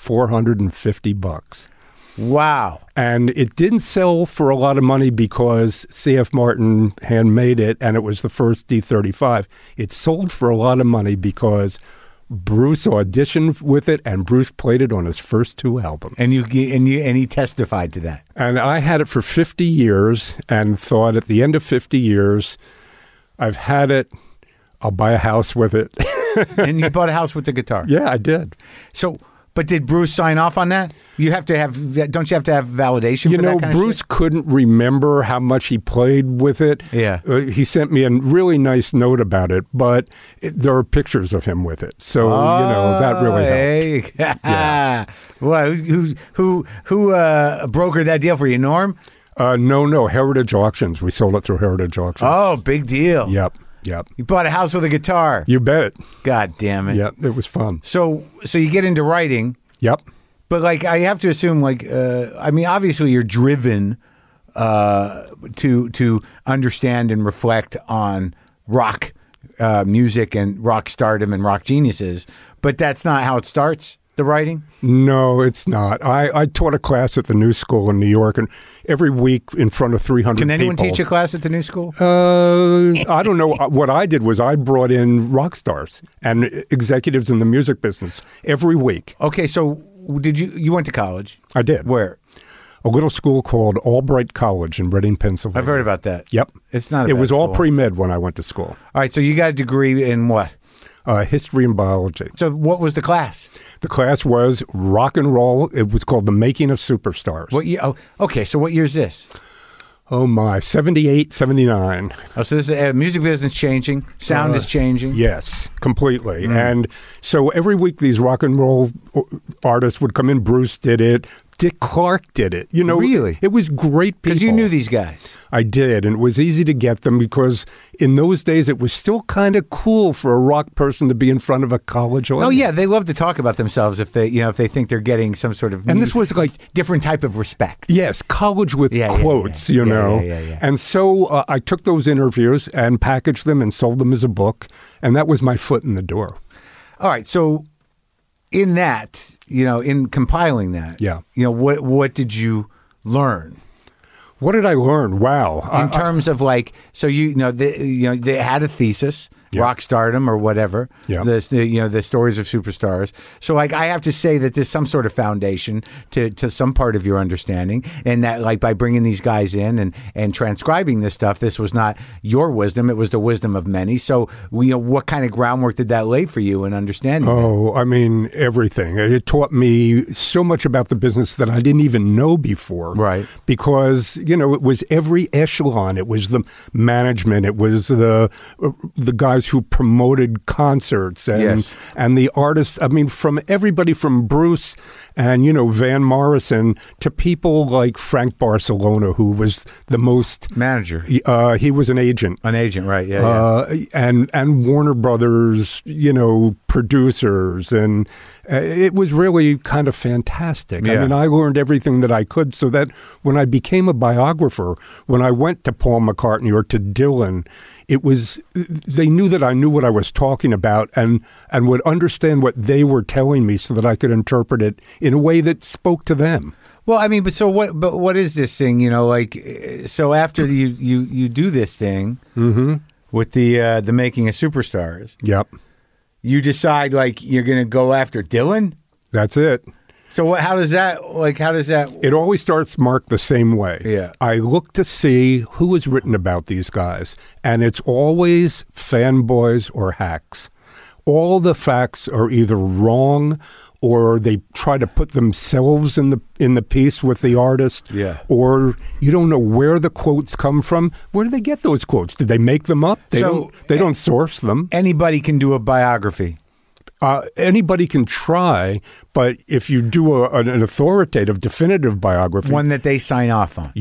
$450. Wow. And it didn't sell for a lot of money because C.F. Martin handmade it, and it was the first D35. It sold for a lot of money because Bruce auditioned with it, and Bruce played it on his first 2 albums. And he testified to that. And I had it for 50 years and thought at the end of 50 years, I've had it, I'll buy a house with it. And you bought a house with the guitar? Yeah, I did. So... But did Bruce sign off on that? Don't you have to have validation for that kind of Bruce shit? couldn't remember how much he played with it. Yeah. He sent me a really nice note about it, but there are pictures of him with it. So, that really helped. Yeah. Well, who brokered that deal for you, Norm? No, Heritage Auctions. We sold it through Heritage Auctions. Oh, big deal. Yep. You bought a house with a guitar. You bet. God damn it. Yep, it was fun. So you get into writing. Yep. But I have to assume obviously you're driven to understand and reflect on rock music and rock stardom and rock geniuses. But that's not how it starts. The writing? No, it's not. I taught a class at the New School in New York, and every week in front of 300 people. Can anyone teach a class at the New School? I don't know. What I did was I brought in rock stars and executives in the music business every week. Okay, so you went to college? I did. Where? A little school called Albright College in Reading, Pennsylvania. I've heard about that. Yep. It's not. It was all pre-med when I went to school. All right, so you got a degree in what? History and biology. So what was the class? The class was rock and roll. It was called The Making of Superstars. What year? Oh, okay, so what year is this? Oh, my. 78, 79. Oh, so this is music business changing. Sound is changing. Yes, completely. And so every week these rock and roll artists would come in. Bruce did it. Dick Clark did it. Really? It was great people. Because you knew these guys. I did, and it was easy to get them because in those days it was still kind of cool for a rock person to be in front of a college audience. Oh yeah, they love to talk about themselves if they think they're getting some sort of and this was like different type of respect. Yes, college with quotes, Yeah. And so I took those interviews and packaged them and sold them as a book, and that was my foot in the door. All right, so in that, in compiling that, what did you learn? What did I learn? Wow! In terms of they had a thesis, rock stardom or whatever. Yeah. The stories of superstars. So I have to say that there's some sort of foundation to some part of your understanding, and that by bringing these guys in and transcribing this stuff, this was not your wisdom; it was the wisdom of many. So what kind of groundwork did that lay for you in understanding? Oh, I mean everything. It taught me so much about the business that I didn't even know before. Right. Because it was every echelon. It was the management. It was the guys who promoted concerts and the artists. I mean, from everybody from Bruce and, Van Morrison, to people like Frank Barcelona, who was the most... Manager. He was an agent. An agent, right, yeah. And Warner Brothers, producers, and it was really kind of fantastic. Yeah. I mean, I learned everything that I could, so that when I became a biographer, when I went to Paul McCartney or to Dylan, they knew that I knew what I was talking about and would understand what they were telling me so that I could interpret it in a way that spoke to them. Well, I mean, but what is this thing, so after you do this thing with the Making of Superstars. Yep. You decide you're going to go after Dylan? That's it. So how does that It always starts, Mark, the same way. Yeah. I look to see who has written about these guys, and it's always fanboys or hacks. All the facts are either wrong, or they try to put themselves in the piece with the artist. Yeah. Or you don't know where the quotes come from. Where do they get those quotes? Did they make them up? They don't source them. Anybody can do a biography. Anybody can try, but if you do an authoritative, definitive biography... One that they sign off on.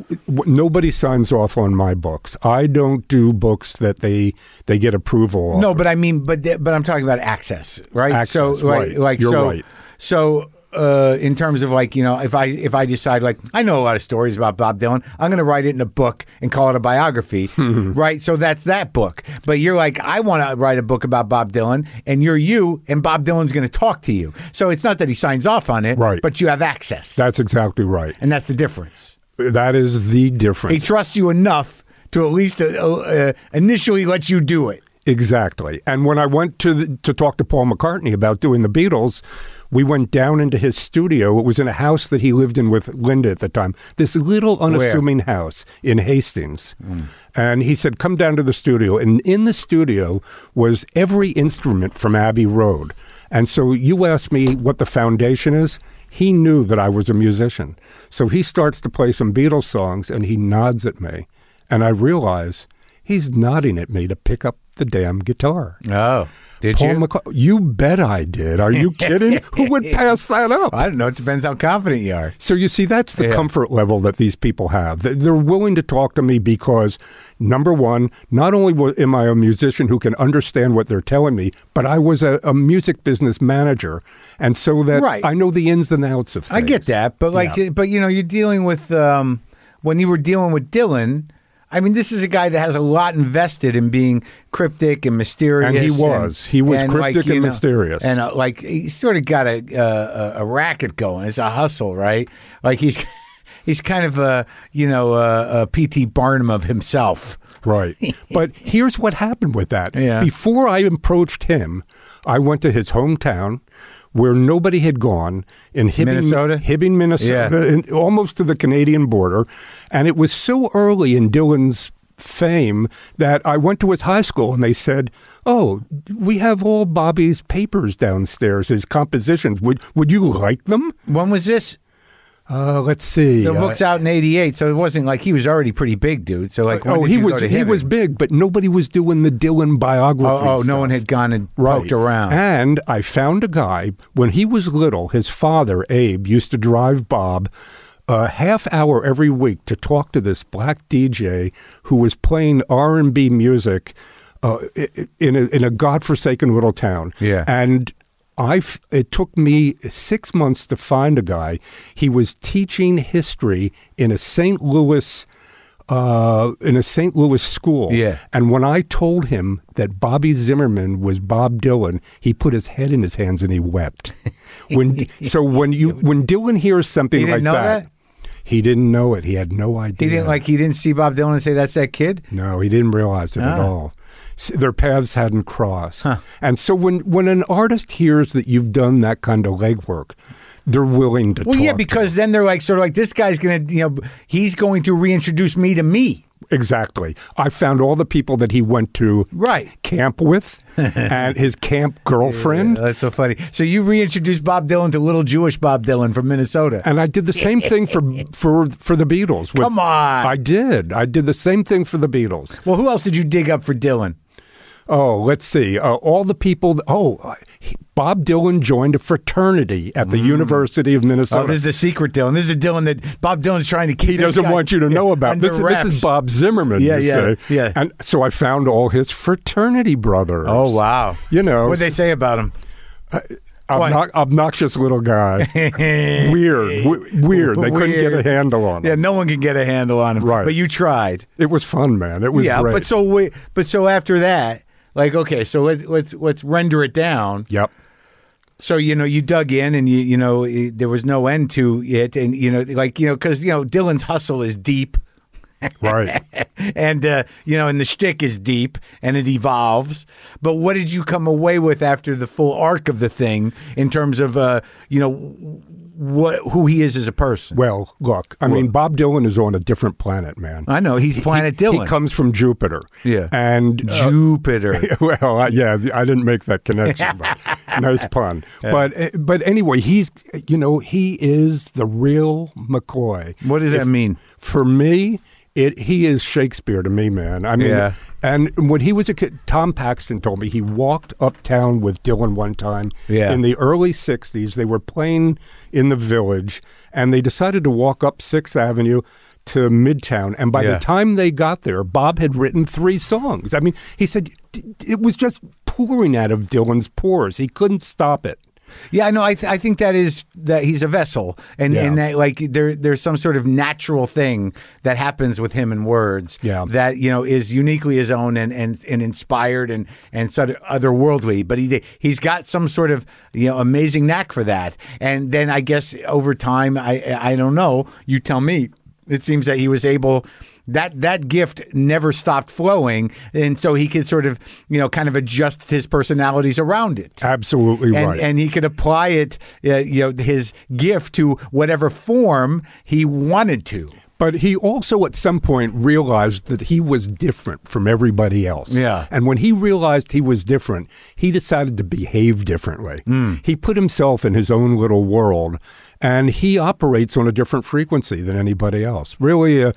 Nobody signs off on my books. I don't do books that they get approval of. No, but I mean, but I'm talking about access, right? Access, right. You're right. So... in terms of if I decide I know a lot of stories about Bob Dylan, I'm going to write it in a book and call it a biography, right? So that's that book. But you're I want to write a book about Bob Dylan, and you're you, and Bob Dylan's going to talk to you. So it's not that he signs off on it, right? But you have access. That's exactly right, and that's the difference. That is the difference. He trusts you enough to at least initially let you do it. Exactly. And when I went to talk to Paul McCartney about doing the Beatles, we went down into his studio. It was in a house that he lived in with Linda at the time. This little unassuming house in Hastings. And he said, come down to the studio. And in the studio was every instrument from Abbey Road. And so you asked me what the foundation is. He knew that I was a musician. So he starts to play some Beatles songs, and he nods at me. And I realize he's nodding at me to pick up the damn guitar. Oh, did Paul you? You bet I did. Are you kidding? Who would pass that up? I don't know. It depends how confident you are. So you see, that's the comfort level that these people have. They're willing to talk to me because, number one, not only am I a musician who can understand what they're telling me, but I was a music business manager. And so that I know the ins and outs of things. I get that. But but you're dealing with, when you were dealing with Dylan, I mean, this is a guy that has a lot invested in being cryptic and mysterious. And he was. He was cryptic and mysterious. And he sort of got a racket going. It's a hustle, right? He's kind of a P.T. Barnum of himself. Right. But here's what happened with that. Yeah. Before I approached him, I went to his hometown, where nobody had gone, in Hibbing, Minnesota, and almost to the Canadian border. And it was so early in Dylan's fame that I went to his high school, and they said, oh, we have all Bobby's papers downstairs, his compositions. Would you like them? When was this? Let's see. The book's out in '88, so it wasn't like he was already pretty big, dude. So he was big, but nobody was doing the Dylan biography. Oh, no one had gone and poked around. And I found a guy when he was little. His father, Abe, used to drive Bob a half hour every week to talk to this black DJ who was playing R&B music in a godforsaken little town. Yeah, and it took me 6 months to find a guy. He was teaching history in a St. Louis school. Yeah. And when I told him that Bobby Zimmerman was Bob Dylan, he put his head in his hands and he wept. When Dylan hears something like that, he didn't know it. He had no idea. He didn't see Bob Dylan and say, that's that kid? No, he didn't realize it at all. Their paths hadn't crossed. Huh. And so when an artist hears that you've done that kind of legwork, they're willing to talk. Well, yeah, because then they're this guy's going to, he's going to reintroduce me to me. Exactly. I found all the people that he went to camp with and his camp girlfriend. Yeah, that's so funny. So you reintroduced Bob Dylan to little Jewish Bob Dylan from Minnesota. And I did the same thing for the Beatles. Come on. I did. I did the same thing for the Beatles. Well, who else did you dig up for Dylan? Oh, let's see. All the people. Bob Dylan joined a fraternity at the University of Minnesota. Oh, this is a secret Dylan. This is a Dylan that Bob Dylan's trying to keep. He doesn't want you to know about. This is Bob Zimmerman. Yeah. And so I found all his fraternity brothers. Oh, wow. You know. What did they say about him? Obnoxious little guy. Weird. They couldn't get a handle on him. Yeah, no one can get a handle on him. Right. But you tried. It was fun, man. It was great. But so after that, like, okay, so let's render it down. Yep. So, you dug in and, there was no end to it. And, because, Dylan's hustle is deep. Right. And, and the shtick is deep and it evolves. But what did you come away with after the full arc of the thing in terms of, who he is as a person? Well, look, I mean, Bob Dylan is on a different planet, man. I know. He's planet Dylan. He comes from Jupiter. Yeah. And Jupiter. Well, I didn't make that connection, but nice pun. Yeah. But anyway, he is the real McCoy. What does that mean? For me, he is Shakespeare to me, man. I mean, and when he was a kid, Tom Paxton told me he walked uptown with Dylan one time in the early 60s. They were playing in the Village, and they decided to walk up 6th Avenue to Midtown. And by the time they got there, Bob had written 3 songs. I mean, he said it was just pouring out of Dylan's pores. He couldn't stop it. Yeah, no, I think that he's a vessel, and that like there's some sort of natural thing that happens with him in words that is uniquely his own and inspired and sort of otherworldly. But he's got some sort of amazing knack for that. And then I guess over time, I don't know. You tell me. It seems that he was able. That gift never stopped flowing, and so he could sort of, kind of adjust his personalities around it. Absolutely right. And he could apply it, his gift to whatever form he wanted to. But he also at some point realized that he was different from everybody else. Yeah. And when he realized he was different, he decided to behave differently. He put himself in his own little world, and he operates on a different frequency than anybody else. Really,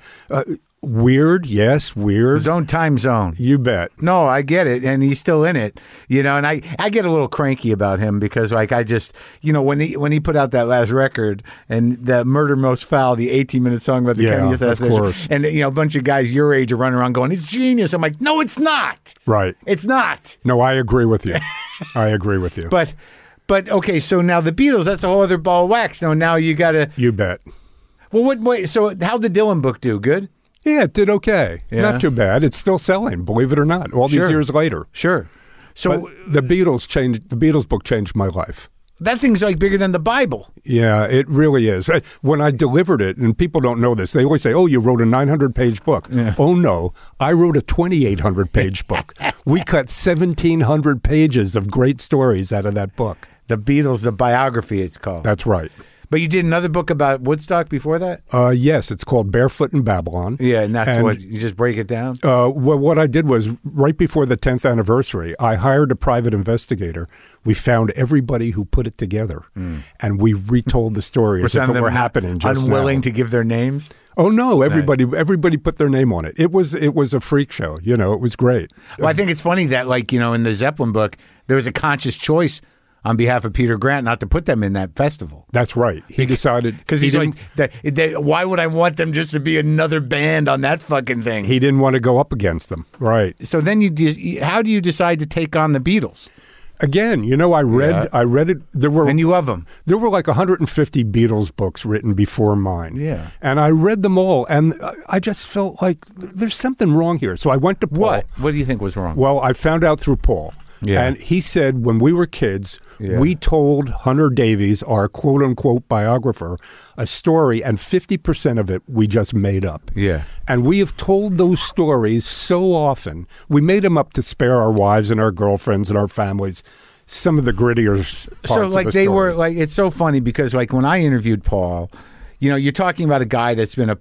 weird, yes, weird. His own time zone. You bet. No, I get it, and he's still in it, and I get a little cranky about him because, like, I just, when he put out that last record and the Murder Most Foul, the 18-minute song about the Kennedy assassination, and a bunch of guys your age are running around going, "It's genius." I'm like, no, it's not. Right. It's not. No, I agree with you. I agree with you. But okay, so now the Beatles, that's a whole other ball of wax. Now you got to. You bet. Well, so how'd the Dylan book do? Good? Yeah, it did okay. Yeah. Not too bad. It's still selling, believe it or not, all these years later. Sure. So but the Beatles book changed my life. That thing's like bigger than the Bible. Yeah, it really is. When I delivered it, and people don't know this, they always say, "Oh, you wrote a 900-page book." Yeah. Oh, no. I wrote a 2,800-page book. We cut 1,700 pages of great stories out of that book. The Beatles, the biography, it's called. That's right. But you did another book about Woodstock before that? Yes, it's called Barefoot in Babylon. Yeah, and that's what, you just break it down? Well, what I did was, right before the 10th anniversary, I hired a private investigator. We found everybody who put it together, and we retold the story as if it were happening just unwilling to give their names? Oh, no, everybody put their name on it. It was a freak show. It was great. Well, I think it's funny that, like, in the Zeppelin book, there was a conscious choice on behalf of Peter Grant not to put them in that festival. That's right. He decided. Because he's like, why would I want them just to be another band on that fucking thing? He didn't want to go up against them. Right. So then how do you decide to take on the Beatles? Again, I read it. And you love them. There were like 150 Beatles books written before mine. Yeah. And I read them all, and I just felt like there's something wrong here. So I went to Paul. What do you think was wrong? Well, I found out through Paul. Yeah. And he said when we were kids, we told Hunter Davies, our quote-unquote biographer, a story, and 50% of it we just made up. Yeah. And we have told those stories so often. We made them up to spare our wives and our girlfriends and our families some of the grittier parts of the story. Were, like, it's so funny because, like, when I interviewed Paul, you're talking about a guy that's been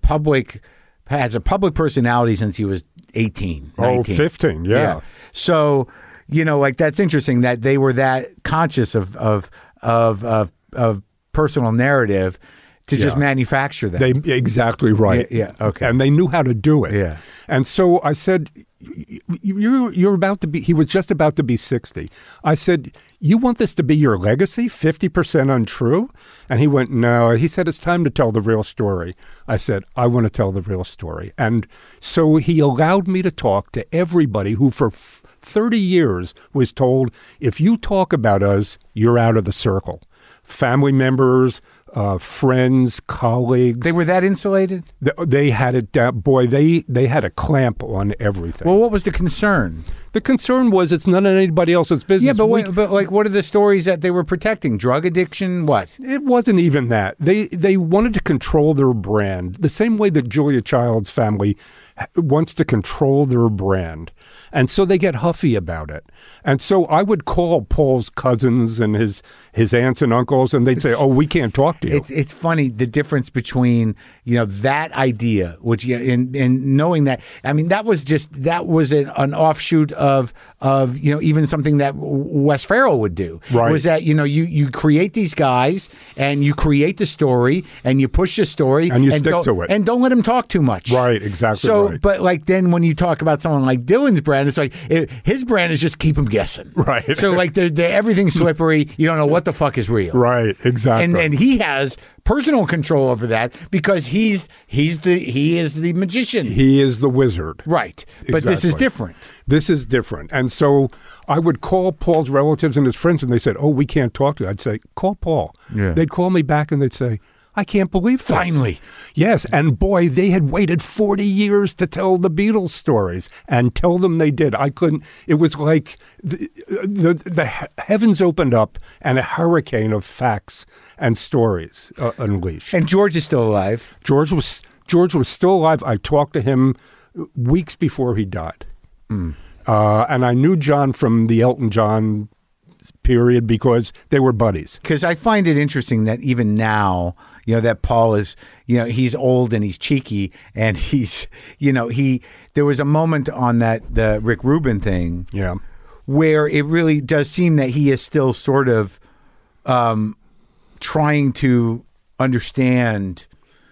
has a public personality since he was 18, 19. Oh, 15, yeah. So... like that's interesting that they were that conscious of personal narrative to just manufacture that. Exactly right. Yeah, okay. And they knew how to do it. Yeah. And so I said, you're about to be, he was just about to be 60. I said, you want this to be your legacy, 50% untrue? And he went, no. He said, it's time to tell the real story. I said, I want to tell the real story. And so he allowed me to talk to everybody who for 30 years was told, if you talk about us, you're out of the circle. Family members, friends, colleagues. They were that insulated? They had it down. Boy, they had a clamp on everything. Well, what was the concern? The concern was it's none of anybody else's business. Yeah, but like, what are the stories that they were protecting? Drug addiction? What? It wasn't even that. They wanted to control their brand the same way that Julia Child's family wants to control their brand. And so they get huffy about it. And so I would call Paul's cousins and his aunts and uncles, and they'd say, oh, we can't talk to you. It's funny, the difference between, that idea, which, and knowing that, I mean, that was an offshoot of even something that Wes Farrell would do. Right. Was that, you create these guys, and you create the story, and you push the story. And you stick to it. And don't let him talk too much. Right, exactly. So, right. But like then when you talk about someone like Dylan's brand, it's like his brand is just keep him guessing. Right. So like they're everything's slippery. You don't know what the fuck is real. Right. Exactly. And he has personal control over that because he is the magician. He is the wizard. Right. But Exactly. this is different. This is different. And so I would call Paul's relatives and his friends, and they said, oh, we can't talk to you. I'd say, call Paul. Yeah. They'd call me back, and they'd say, I can't believe this. Finally. Yes, and boy, they had waited 40 years to tell the Beatles stories, and tell them they did. I couldn't. It was like the heavens opened up, and a hurricane of facts and stories unleashed. And George is still alive. George was still alive. I talked to him weeks before he died. And I knew John from the Elton John period because they were buddies. Because I find it interesting that even now, that Paul is, he's old and he's cheeky and he's, there was a moment on the Rick Rubin thing, where it really does seem that he is still sort of trying to understand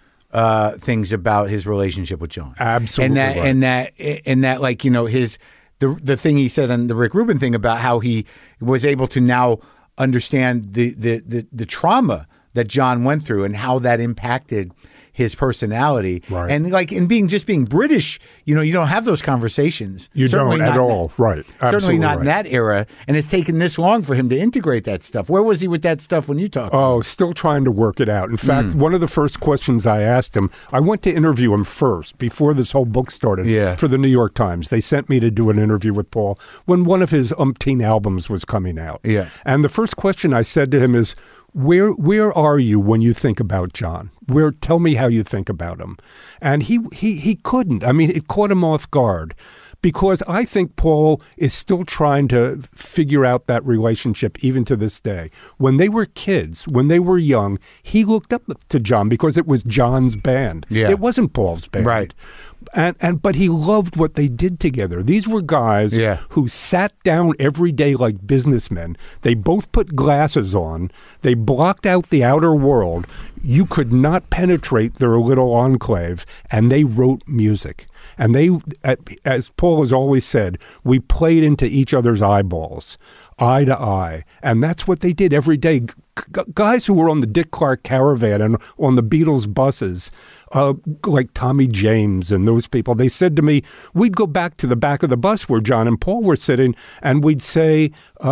things about his relationship with John. Absolutely, and that like his. The thing he said on the Rick Rubin thing about how he was able to now understand the trauma that John went through and how that impacted his personality. Right. And like in being British, you don't have those conversations. You Certainly don't at all. Right. Certainly Absolutely not right. in that era. And it's taken this long for him to integrate that stuff. Where was he with that stuff when you talked to him? Oh, still trying to work it out. In fact, one of the first questions I asked him, I went to interview him first before this whole book started for the New York Times. They sent me to do an interview with Paul when one of his umpteen albums was coming out. Yeah. And the first question I said to him is, Where are you when you think about John? Tell me how you think about him. And he couldn't. I mean, it caught him off guard because I think Paul is still trying to figure out that relationship even to this day. When they were kids, when they were young, he looked up to John because it was John's band. Yeah. It wasn't Paul's band. Right. But he loved what they did together. These were guys who sat down every day like businessmen. They both put glasses on. They blocked out the outer world. You could not penetrate their little enclave, and they wrote music. And they, as Paul has always said, we played into each other's eyeballs, eye to eye. And that's what they did every day. Guys who were on the Dick Clark Caravan and on the Beatles buses, like Tommy James and those people, they said to me, we'd go back to the back of the bus where John and Paul were sitting, and we'd say,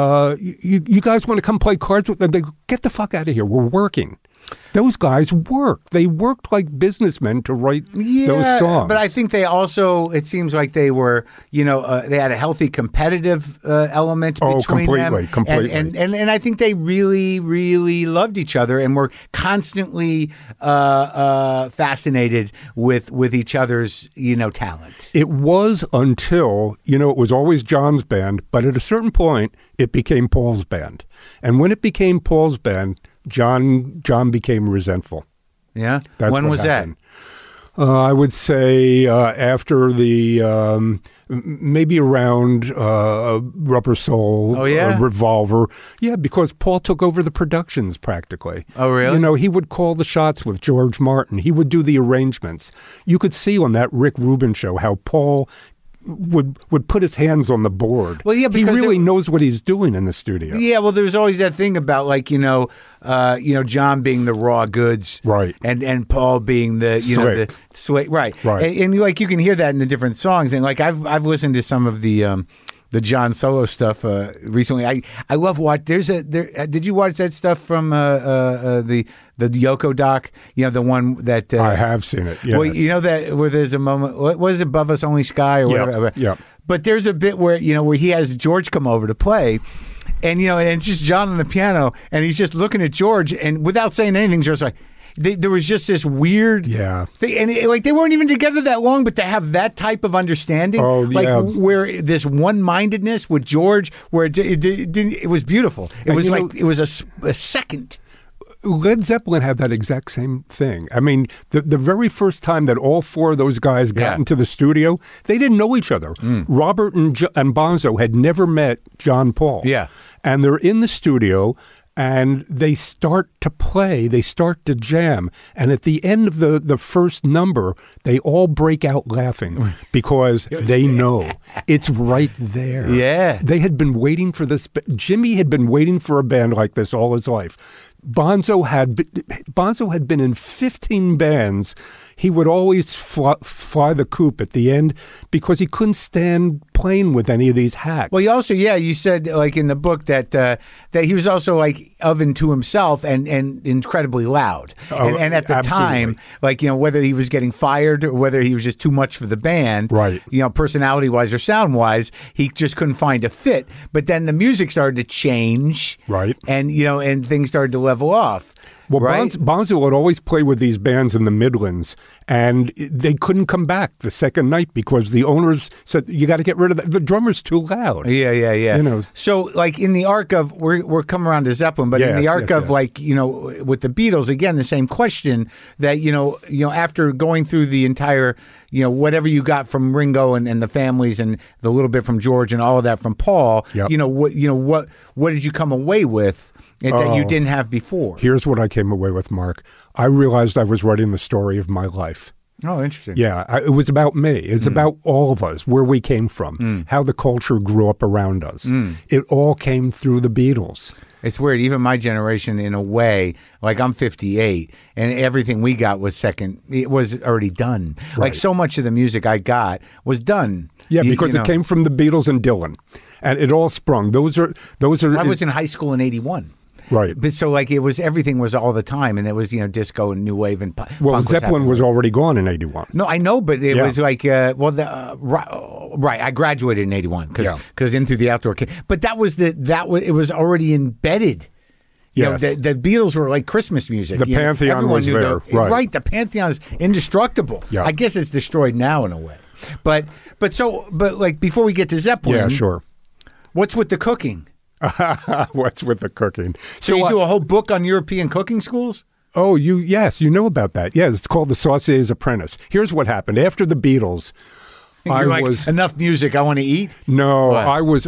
you guys want to come play cards with them? They go, get the fuck out of here. We're working. Those guys worked. They worked like businessmen to write those songs. But I think they also, it seems like they were, they had a healthy competitive element between them. Completely. And I think they really, really loved each other and were constantly fascinated with each other's, talent. It was until, it was always John's band, but at a certain point, it became Paul's band. And when it became Paul's band, John became resentful. Yeah? That's when what was happened. I would say after the maybe around Rubber Soul, Revolver. Yeah, because Paul took over the productions practically. Oh, really? You know, he would call the shots with George Martin. He would do the arrangements. You could see on that Rick Rubin show how Paul would put his hands on the board. Well, yeah, because he really knows what he's doing in the studio. Yeah, well, there's always that thing about like John being the raw goods, right, and Paul being the the slick, right. And like you can hear that in the different songs, and like I've listened to some of the John solo stuff recently. I love did you watch that stuff from the Yoko doc? You know, the one that I have seen it. Yes. Well, you know that where there's a moment. What is Above Us Only Sky or whatever? Yeah. But there's a bit where where he has George come over to play. And and it's just John on the piano, and he's just looking at George, and without saying anything, George's like, there was just this weird thing, and like they weren't even together that long, but to have that type of understanding, where this one-mindedness with George, where it was beautiful. It was like it was a second. Led Zeppelin had that exact same thing. I mean, the very first time that all four of those guys got into the studio, they didn't know each other. Robert and Bonzo had never met John Paul. Yeah. And they're in the studio, and they start to play, they start to jam. And at the end of the first number, they all break out laughing because they know it's right there. Yeah. They had been waiting for this. Jimmy had been waiting for a band like this all his life. Bonzo had been in 15 bands. He would always fly the coop at the end because he couldn't stand playing with any of these hacks. Well, you also, you said like in the book that he was also like oven to himself and incredibly loud. And at the time, like, whether he was getting fired or whether he was just too much for the band, right? Personality-wise or sound-wise, he just couldn't find a fit. But then the music started to change, right? And and things started to level off. Well, right? Bonzo would always play with these bands in the Midlands, and they couldn't come back the second night because the owners said, you got to get rid of that. The drummer's too loud. Yeah. So, like, in the arc of, we're coming around to Zeppelin, but in the arc of, like, with the Beatles, again, the same question that, after going through the entire, whatever you got from Ringo and the families and the little bit from George and all of that from Paul, what did you come away with that you didn't have before? Here's what I came away with, Mark. I realized I was writing the story of my life. Oh, interesting. Yeah, it was about me. It's about all of us, where we came from, how the culture grew up around us. It all came through the Beatles. It's weird. Even my generation, in a way, like I'm 58, and everything we got was second. It was already done. Right. Like so much of the music I got was done. Yeah, because it came from the Beatles and Dylan, and it all sprung. Those are. I was in high school in '81. Right. But so like everything was all the time, and it was disco and new wave and punk. Well, Zeppelin was already gone in '81. No, I know, but it was like right. I graduated in '81 because In Through the Outdoor Kid. But it was already embedded. Yes. The Beatles were like Christmas music. The Pantheon was there. Right. The Pantheon is indestructible. Yeah. I guess it's destroyed now in a way. But like before we get to Zeppelin. Yeah, sure. What's with the cooking? What's with the cooking? So you do a whole book on European cooking schools? Oh, yes, you know about that. Yes, it's called The Saucier's Apprentice. Here's what happened. After the Beatles, enough music, I want to eat? No, what? I was,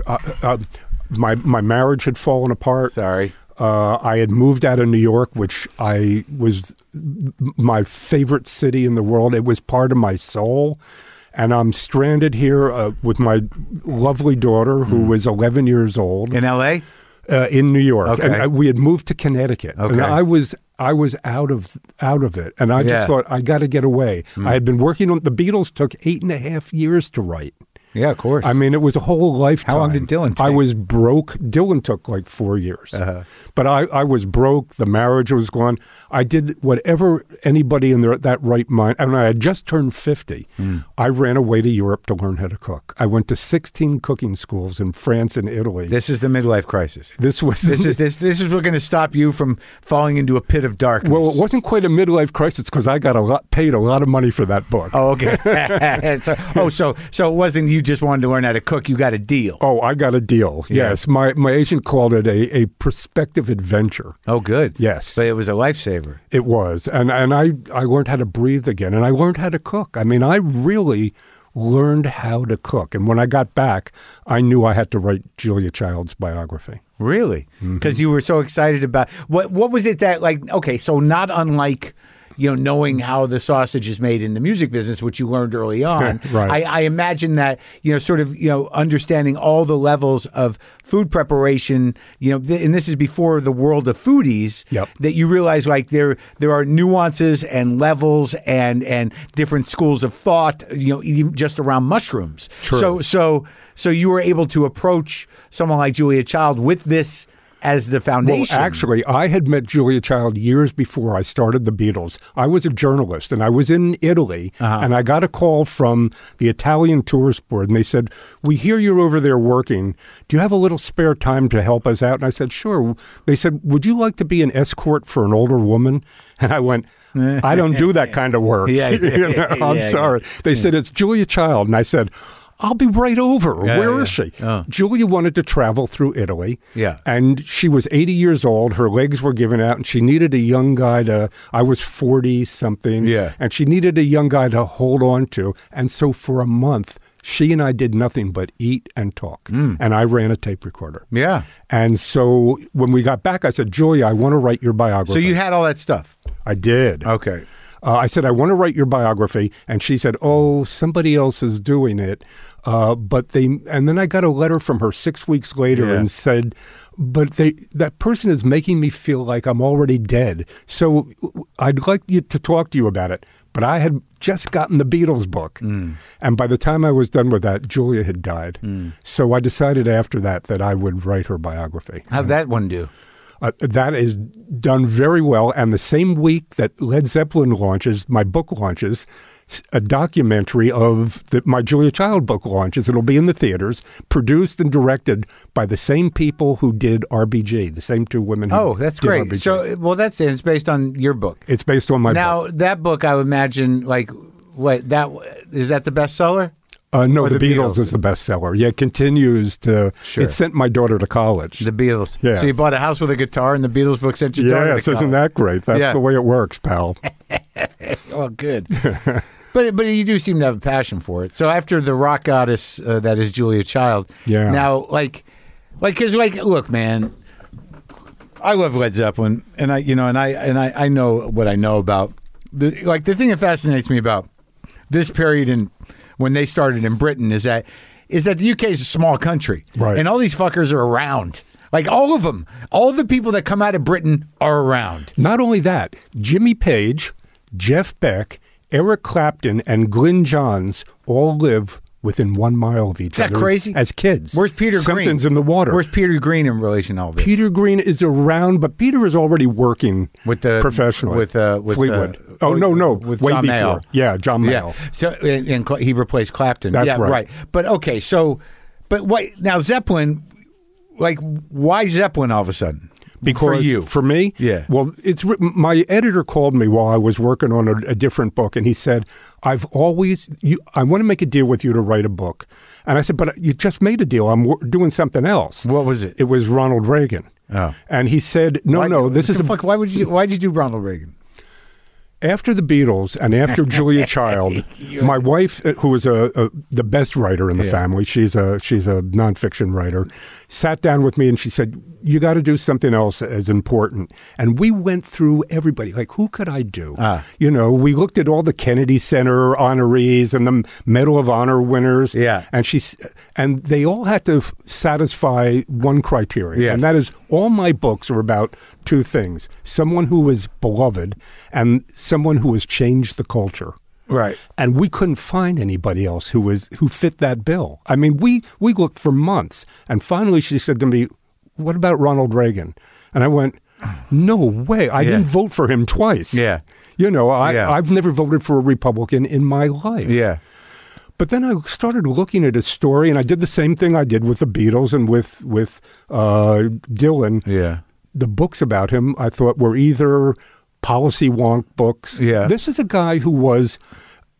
my marriage had fallen apart. Sorry. I had moved out of New York, which was my favorite city in the world. It was part of my soul. And I'm stranded here with my lovely daughter, who was 11 years old. In L.A.? In New York. Okay. And we had moved to Connecticut. Okay. And I was out of it. And I just thought, I got to get away. I had been working on, the Beatles took 8.5 years to write. Yeah, of course. I mean, it was a whole lifetime. How long did Dylan take? I was broke. Dylan took like 4 years. But I was broke. The marriage was gone. I did whatever anybody in that right mind. I mean, I had just turned 50. I ran away to Europe to learn how to cook. I went to 16 cooking schools in France and Italy. This is the midlife crisis. This is what's going to stop you from falling into a pit of darkness. Well, it wasn't quite a midlife crisis because I got paid a lot of money for that book. Oh, okay. So it wasn't you just wanted to learn how to cook. You got a deal. Oh, I got a deal. Yeah. Yes. My agent called it a prospective adventure. Oh, good. Yes. But it was a lifesaver. It was. And I learned how to breathe again, and I learned how to cook. I mean, I really learned how to cook. And when I got back, I knew I had to write Julia Child's biography. Really? Because you were so excited about what was it that, like, okay, so not unlike, knowing how the sausage is made in the music business, which you learned early on. Right. I imagine that, sort of, understanding all the levels of food preparation, and this is before the world of foodies, Yep. that you realize, like, there are nuances and levels and different schools of thought, even just around mushrooms. True. So you were able to approach someone like Julia Child with this as the foundation. Well, actually, I had met Julia Child years before I started the Beatles. I was a journalist, and I was in Italy, and I got a call from the Italian Tourist Board, and they said, "We hear you're over there working. Do you have a little spare time to help us out?" And I said, "Sure." They said, "Would you like to be an escort for an older woman?" And I went, "I don't do that kind of work." I'm sorry. They said, "It's Julia Child." And I said, "I'll be right over. Where is she?" Julia wanted to travel through Italy. Yeah. And she was 80 years old. Her legs were giving out, and she needed a young guy I was 40-something. Yeah. And she needed a young guy to hold on to. And so for a month, she and I did nothing but eat and talk. And I ran a tape recorder. Yeah. And so when we got back, I said, "Julia, I want to write your biography." So you had all that stuff? I did. Okay. I said, "I want to write your biography." And she said, "Oh, somebody else is doing it." And then I got a letter from her 6 weeks later and said, "But that person is making me feel like I'm already dead. So I'd like you to talk to you about it." But I had just gotten the Beatles book. And by the time I was done with that, Julia had died. So I decided after that I would write her biography. How'd that one do? That is done very well. And the same week that Led Zeppelin launches, my book launches, a documentary of my Julia Child book launches. It'll be in the theaters, produced and directed by the same people who did RBG, the same two women who that's did great. RBG. So, that's it. It's based on your book. It's based on my book. Now, that book, I would imagine, like, is that the bestseller? No, Or the Beatles is the bestseller. Yeah, it continues to. Sure. It sent my daughter to college. The Beatles. Yes. So you bought a house with a guitar, and the Beatles book sent your daughter to college. Yes, isn't that great? That's the way it works, pal. Oh, good. But you do seem to have a passion for it. So after the rock goddess that is Julia Child, now because look, man, I love Led Zeppelin, and I know what I know about the thing that fascinates me about this period and when they started in Britain is that the UK is a small country, right? And all these fuckers are around. Like, all of them, all the people that come out of Britain are around. Not only that, Jimmy Page, Jeff Beck, Eric Clapton, and Glyn Johns all live within 1 mile of each other. Is that crazy? As kids. Where's Peter Green? Something's in the water. Where's Peter Green in relation to all this? Peter Green is around, but Peter is already working professionally. With Fleetwood. No. With way John before. Mayall. Yeah, John Mayall. Yeah. So, and he replaced Clapton. That's right. But okay, but what now, Zeppelin, like, why Zeppelin all of a sudden? Because for me, well, my editor called me while I was working on a different book, and he said, I want to make a deal with you to write a book. And I said, but you just made a deal. I'm doing something else. What was it? It was Ronald Reagan. Oh. And he said, this is why'd you do Ronald Reagan? After the Beatles and after Julia Child, my wife, who was the best writer in the family, she's a nonfiction writer, sat down with me and she said, "You got to do something else as important." And we went through everybody. Like, who could I do? We looked at all the Kennedy Center honorees and the Medal of Honor winners. Yeah. And they all had to satisfy one criteria. Yes. And that is, all my books are about two things: someone who is beloved and someone who has changed the culture. Right. And we couldn't find anybody else who fit that bill. I mean, we looked for months. And finally she said to me, "What about Ronald Reagan?" And I went, "No way. I didn't vote for him twice." Yeah. I've never voted for a Republican in my life. Yeah. But then I started looking at his story, and I did the same thing I did with the Beatles and with Dylan. Yeah. The books about him, I thought, were either policy wonk books. Yeah. This is a guy who was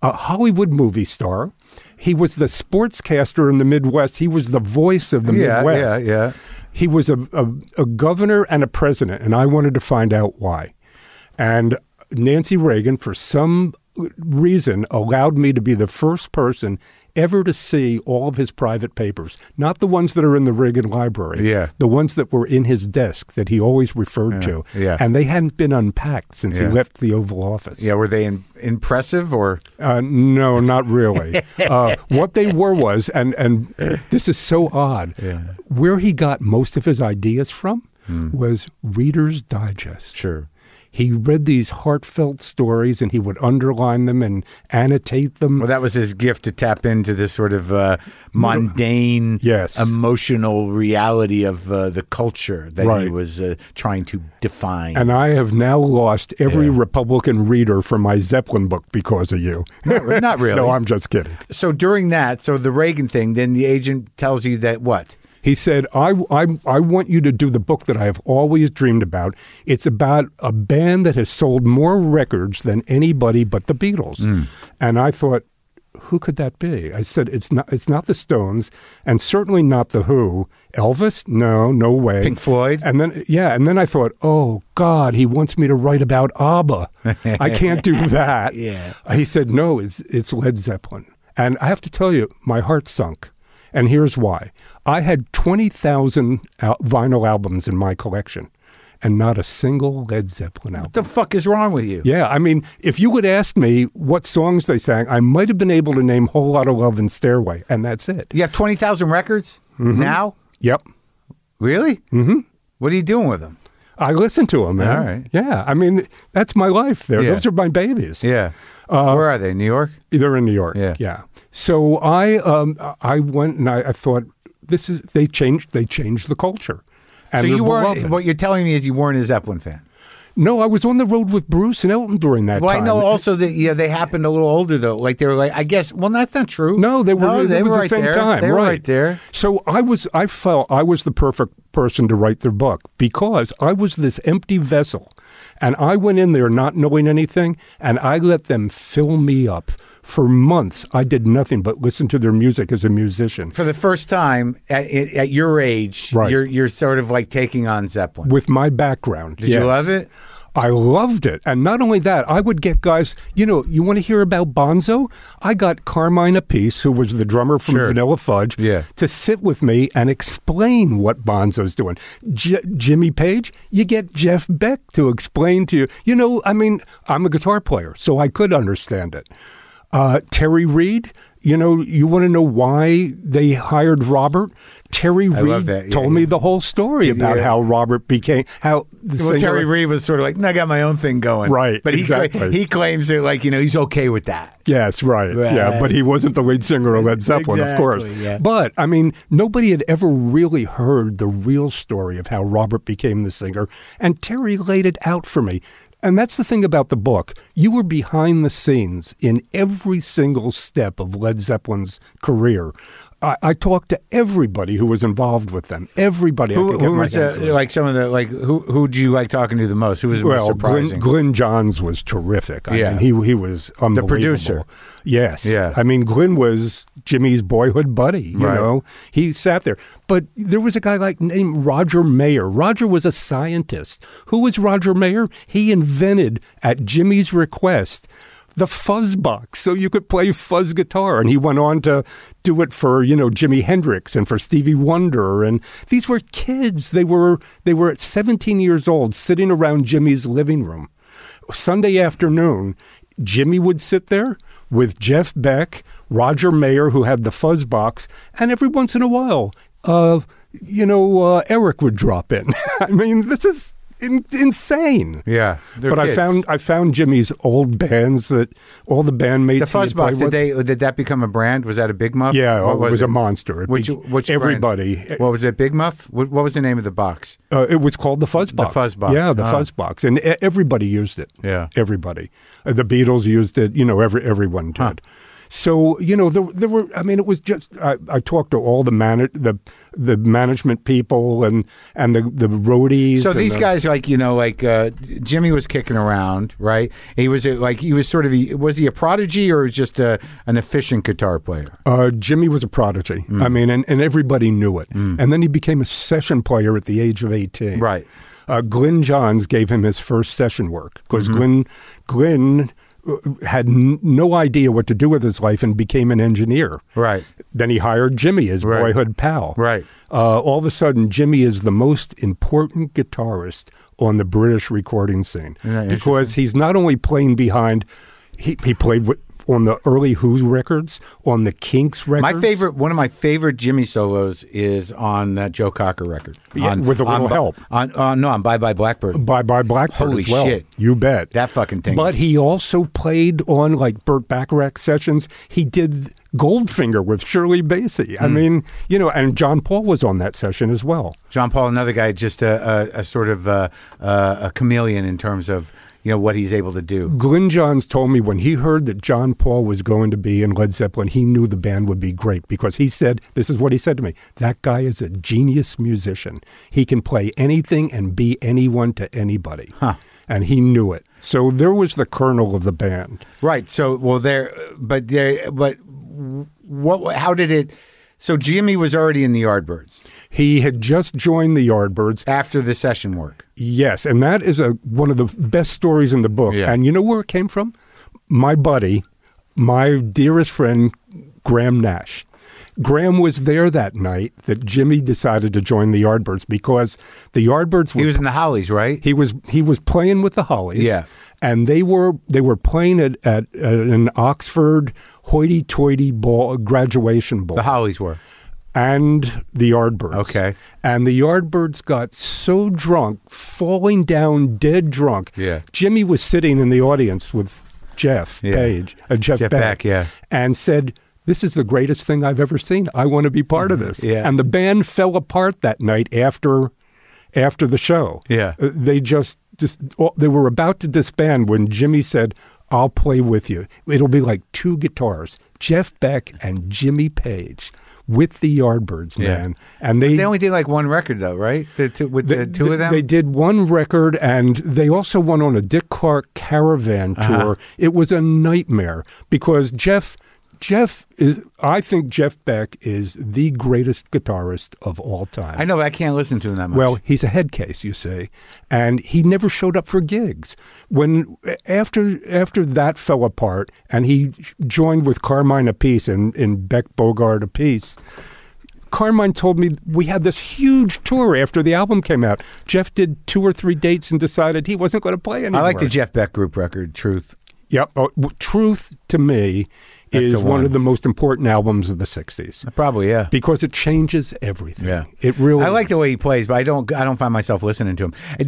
a Hollywood movie star. He was the sportscaster in the Midwest. He was the voice of the Midwest. Yeah. He was a governor and a president, and I wanted to find out why. And Nancy Reagan, for some reason, allowed me to be the first person ever to see all of his private papers, not the ones that are in the Reagan Library, the ones that were in his desk that he always referred to. Yeah. And they hadn't been unpacked since he left the Oval Office. Yeah, were they impressive or? No, not really. What they were was, and this is so odd, where he got most of his ideas from was Reader's Digest. Sure. He read these heartfelt stories, and he would underline them and annotate them. Well, that was his gift to tap into this sort of mundane, emotional reality of the culture that he was trying to define. And I have now lost every Republican reader for my Zeppelin book because of you. Not really. No, I'm just kidding. So during that, the Reagan thing, then the agent tells you that what? He said, I want you to do the book that I have always dreamed about. It's about a band that has sold more records than anybody but the Beatles. And I thought, who could that be? I said, it's not the Stones, and certainly not the Who. Elvis? No way. Pink Floyd? And then I thought, oh, God, he wants me to write about ABBA. I can't do that. He said, no, it's Led Zeppelin. And I have to tell you, my heart sunk. And here's why. I had 20,000 vinyl albums in my collection, and not a single Led Zeppelin album. What the fuck is wrong with you? Yeah, I mean, if you would ask me what songs they sang, I might have been able to name Whole Lotta Love and Stairway, and that's it. You have 20,000 records now? Yep. Really? Mm-hmm. What are you doing with them? I listen to them, man. All right. Yeah, I mean, that's my life there. Those are my babies. Yeah. Where are they? New York? They're in New York. Yeah. So I went and I thought they changed the culture. And so you weren't. What you're telling me is you weren't a Zeppelin fan. No, I was on the road with Bruce and Elton during that time. Well, I know also that they happened a little older though. Like they were like, I guess. Well, that's not true. No, they were. It was the same time. They were right there. So I felt I was the perfect person to write their book because I was this empty vessel, and I went in there not knowing anything, and I let them fill me up. For months, I did nothing but listen to their music as a musician. For the first time at your age, you're sort of like taking on Zeppelin. With my background. Did you love it? I loved it. And not only that, I would get guys, you want to hear about Bonzo? I got Carmine Appice, who was the drummer from Vanilla Fudge, to sit with me and explain what Bonzo's doing. Jimmy Page, you get Jeff Beck to explain to you. I mean, I'm a guitar player, so I could understand it. Terry Reid, you want to know why they hired Robert? Terry Reid told me the whole story about how Robert became Terry Reid was sort of like, I got my own thing going, right? But he claims that he's okay with that. Yes, right. Yeah, but he wasn't the lead singer of Led Zeppelin, of course. Yeah. But I mean, nobody had ever really heard the real story of how Robert became the singer, and Terry laid it out for me. And that's the thing about the book. You were behind the scenes in every single step of Led Zeppelin's career. I talked to everybody who was involved with them. Everybody. Who was some of the who do you like talking to the most? Who was most surprising? Glyn Johns was terrific. I mean, he was unbelievable. The producer. Yes. Yeah. I mean, Glyn was Jimmy's boyhood buddy. You know, he sat there. But there was a guy named Roger Mayer. Roger was a scientist. Who was Roger Mayer? He invented at Jimmy's request the fuzz box, so you could play fuzz guitar. And he went on to do it for, Jimi Hendrix and for Stevie Wonder. And these were kids. They were 17 years old sitting around Jimmy's living room. Sunday afternoon, Jimmy would sit there with Jeff Beck, Roger Mayer, who had the fuzz box, and every once in a while, Eric would drop in. I mean, this is insane. Yeah, but kids. I found Jimmy's old bands that all the bandmates. The Fuzzbox, did that become a brand? Was that a Big Muff? Yeah, it was a monster. Which everybody? Brand? What was it? Big Muff? What was the name of the box? It was called the Fuzzbox. The Fuzzbox. Yeah, the Fuzzbox, and everybody used it. Yeah, everybody. The Beatles used it. Everyone did. So, there were, I mean, it was just, I talked to all the management people and the roadies. So these guys, Jimmy was kicking around, right? Was he a prodigy or was just an efficient guitar player? Jimmy was a prodigy. I mean, and everybody knew it. And then he became a session player at the age of 18. Right. Glyn Johns gave him his first session work because Glyn had no idea what to do with his life and became an engineer. Right. Then he hired Jimmy, his boyhood pal. Right. All of a sudden, Jimmy is the most important guitarist on the British recording scene because he's not only playing behind, he played on the early Who's records, on the Kinks records. One of my favorite Jimmy solos is on that Joe Cocker record. With a little help. On Bye Bye Blackbird. Bye Bye Blackbird. Holy as well. shit. You bet. That fucking thing. But he also played on like Burt Bacharach sessions. He did Goldfinger with Shirley Bassey. I mean, and John Paul was on that session as well. John Paul, another guy, just a sort of a chameleon in terms of what he's able to do. Glyn Johns told me when he heard that John Paul was going to be in Led Zeppelin, he knew the band would be great because he said, this is what he said to me, that guy is a genius musician. He can play anything and be anyone to anybody. Huh. And he knew it. So there was the kernel of the band. Right. So, how did it... So Jimmy was already in the Yardbirds. He had just joined the Yardbirds. After the session work. Yes, and that is one of the best stories in the book. Yeah. And you know where it came from? My buddy, my dearest friend, Graham Nash. Graham was there that night that Jimmy decided to join the Yardbirds because the Yardbirds were... He was in the Hollies, right? He was playing with the Hollies. Yeah. And they were playing at an Oxford hoity-toity graduation ball. The Hollies were. And the Yardbirds. Okay. And the Yardbirds got so drunk, falling down dead drunk. Yeah. Jimmy was sitting in the audience with Jeff Beck, and said, this is the greatest thing I've ever seen. I want to be part of this. Yeah. And the band fell apart that night after the show. Yeah. They were about to disband when Jimmy said, I'll play with you. It'll be like two guitars, Jeff Beck and Jimmy Page with the Yardbirds, man. And they only did like one record though, right? The two of them? They did one record, and they also went on a Dick Clark caravan tour. It was a nightmare because I think Jeff Beck is the greatest guitarist of all time. I know, but I can't listen to him that much. Well, he's a head case, you see, and he never showed up for gigs. After that fell apart, and he joined with Carmine Appice in Beck Bogart Appice, Carmine told me we had this huge tour after the album came out. Jeff did 2 or 3 dates and decided he wasn't going to play anymore. I like the Jeff Beck group record, Truth. Yep. Truth, to me, is one of the most important albums of the 60s. Probably, yeah. Because it changes everything. Yeah. It really I like the way he plays, but I don't find myself listening to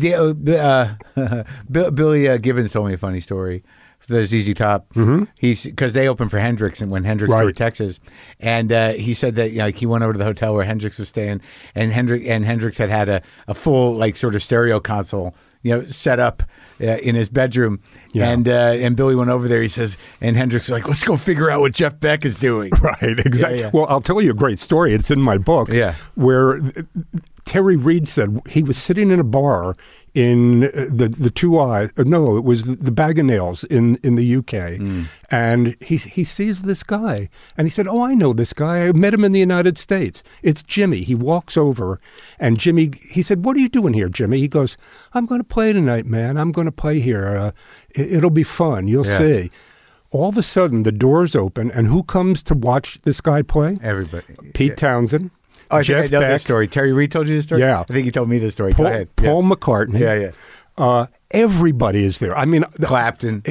him. Billy Gibbons told me a funny story. The ZZ Top. Because they opened for Hendrix when Hendrix toured Texas, and he said that he went over to the hotel where Hendrix was staying, and Hendrix had a full sort of stereo console set up in his bedroom. Yeah. And Billy went over there. He says, and Hendrix is like, let's go figure out what Jeff Beck is doing. Right, exactly. Yeah. Well, I'll tell you a great story. It's in my book. Yeah. Where Terry Reid said he was sitting in a bar in the Two Eyes. No, it was the Bag of Nails in the UK. And he sees this guy. And he said, oh, I know this guy. I met him in the United States. It's Jimmy. He walks over. And he said, what are you doing here, Jimmy? He goes, I'm going to play tonight, man. I'm going to play here. It'll be fun. You'll see. All of a sudden, the doors open. And who comes to watch this guy play? Everybody. Pete Townsend. Oh, I think I know this story. Terry Reid told you this story? Yeah. I think he told me this story. Go ahead. Paul McCartney. Yeah. Everybody is there. I mean, Clapton,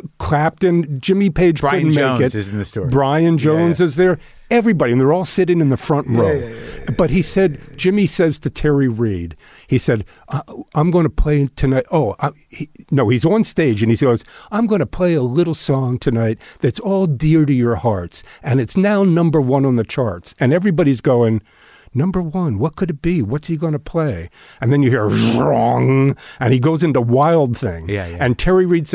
Jimmy Page Brian couldn't Jones make it. Is in the story. Brian Jones is there. Everybody, and they're all sitting in the front row. Yeah. But Jimmy says to Terry Reid, he said, I'm going to play tonight. He's on stage, and he goes, I'm going to play a little song tonight that's all dear to your hearts, and it's now #1 on the charts. And everybody's going, #1, what could it be? What's he going to play? And then you hear, wrong, and he goes into Wild Thing. Yeah. And Terry Reid said,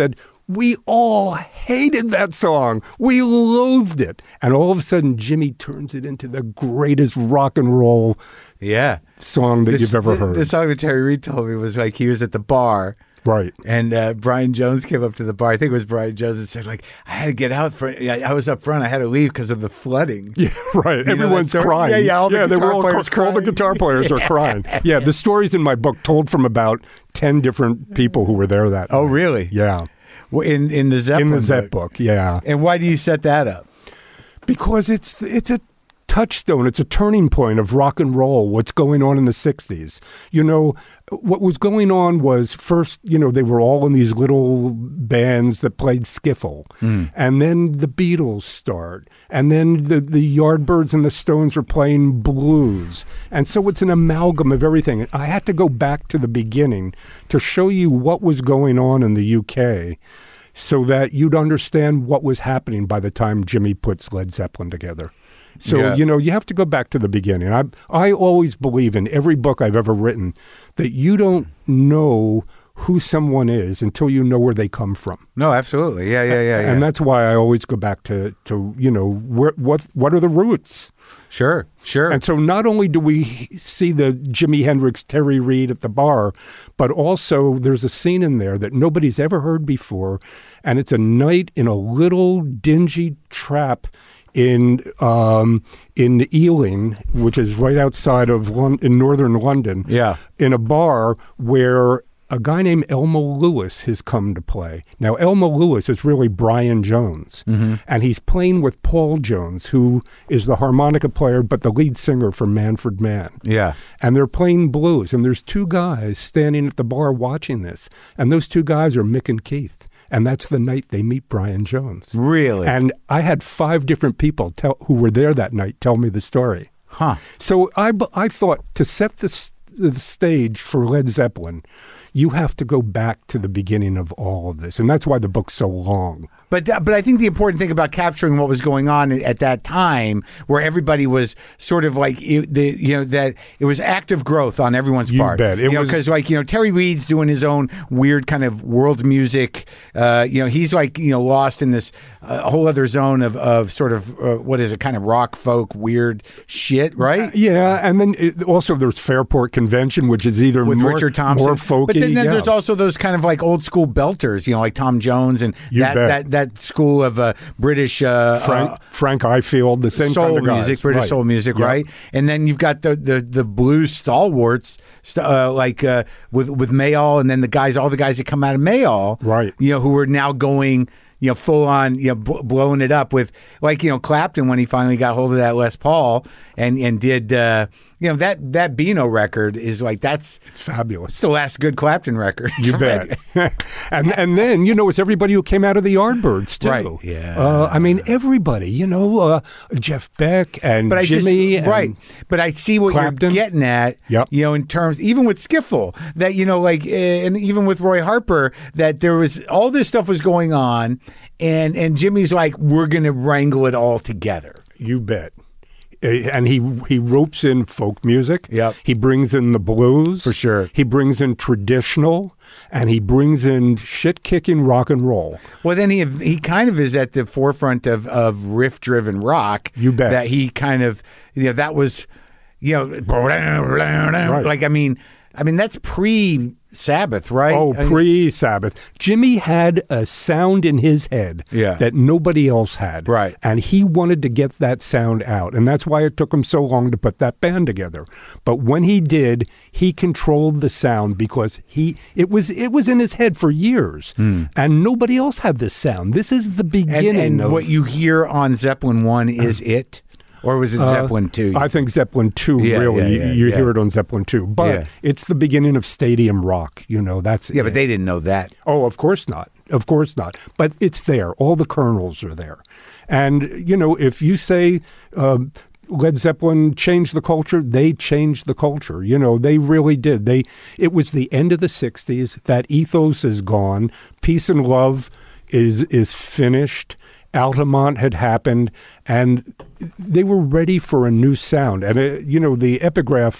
We all hated that song. We loathed it. And all of a sudden, Jimmy turns it into the greatest rock and roll song that you've ever heard. The song that Terry Reid told me was like he was at the bar. Right. And Brian Jones came up to the bar. I think it was Brian Jones and said, like, I had to get out. I was up front. I had to leave because of the flooding. Yeah, right. Everyone's crying. All the guitar players are crying. Yeah, the story's in my book told from about 10 different people who were there that night. Oh, really? Yeah. Well, in the Zeppelin In the Zepp book, yeah. And why do you set that up? Because it's a touchstone. It's a turning point of rock and roll, what's going on in the 60s. You know, what was going on was first, you know, they were all in these little bands that played skiffle. And then the Beatles start. And then the Yardbirds and the Stones were playing blues. And so it's an amalgam of everything. I had to go back to the beginning to show you what was going on in the UK so that you'd understand what was happening by the time Jimmy puts Led Zeppelin together. So, you know, you have to go back to the beginning. I always believe in every book I've ever written that you don't know who someone is until you know where they come from. No, absolutely. Yeah. And that's why I always go back to you know, what are the roots? Sure. And so not only do we see the Jimi Hendrix, Terry Reid at the bar, but also there's a scene in there that nobody's ever heard before, and it's a night in a little dingy trap in Ealing, which is right outside of in northern London, in a bar where a guy named Elmo Lewis has come to play. Now, Elmo Lewis is really Brian Jones, and he's playing with Paul Jones, who is the harmonica player but the lead singer for Manfred Mann. Yeah. And they're playing blues, and there's two guys standing at the bar watching this, and those two guys are Mick and Keith. And that's the night they meet Brian Jones. Really? And I had 5 different people who were there that night tell me the story. Huh. So I thought to set the stage for Led Zeppelin, you have to go back to the beginning of all of this. And that's why the book's so long. But I think the important thing about capturing what was going on at that time, where everybody was sort of like, that it was active growth on everyone's part. You bet. Because Terry Reid's doing his own weird kind of world music. He's like, lost in this whole other zone of sort of, what is it, kind of rock, folk, weird shit, right? Yeah. And then also there's Fairport Convention, which is either with Richard Thompson, more folky. But then there's also those kind of like old school belters, like Tom Jones and that school of British Frank Ifield, the same soul kind of guys. music, British soul music, right? And then you've got the blues stalwarts with Mayall, and then all the guys that come out of Mayall, right? Who are now going full on, blowing it up with Clapton when he finally got hold of that Les Paul and did. That Beano record is it's fabulous. It's the last good Clapton record. You bet. and then, it's everybody who came out of the Yardbirds, too. Right, yeah. I mean, everybody, Jeff Beck and Jimmy. Right. But I see what Clapton. You're getting at, in terms, even with Skiffle, that, and even with Roy Harper, that there was, all this stuff was going on, and Jimmy's like, we're going to wrangle it all together. You bet. And he ropes in folk music. Yep. He brings in the blues. For sure. He brings in traditional, and he brings in shit-kicking rock and roll. Well, then he kind of is at the forefront of riff-driven rock. You bet. That he kind of, that was, right. I mean, that's pre-Sabbath, right? Oh, pre-Sabbath. Jimmy had a sound in his head that nobody else had. Right. And he wanted to get that sound out. And that's why it took him so long to put that band together. But when he did, he controlled the sound because it was in his head for years. And nobody else had this sound. This is the beginning and what you hear on Zeppelin 1 is it? Or was it Zeppelin 2? I think Zeppelin 2, really. You hear it on Zeppelin 2. But it's the beginning of stadium rock. That's but they didn't know that. Oh, of course not. Of course not. But it's there. All the kernels are there. And, if you say Led Zeppelin changed the culture, they changed the culture. They really did. It was the end of the 60s. That ethos is gone. Peace and love is finished. Altamont had happened, and they were ready for a new sound. And, the epigraph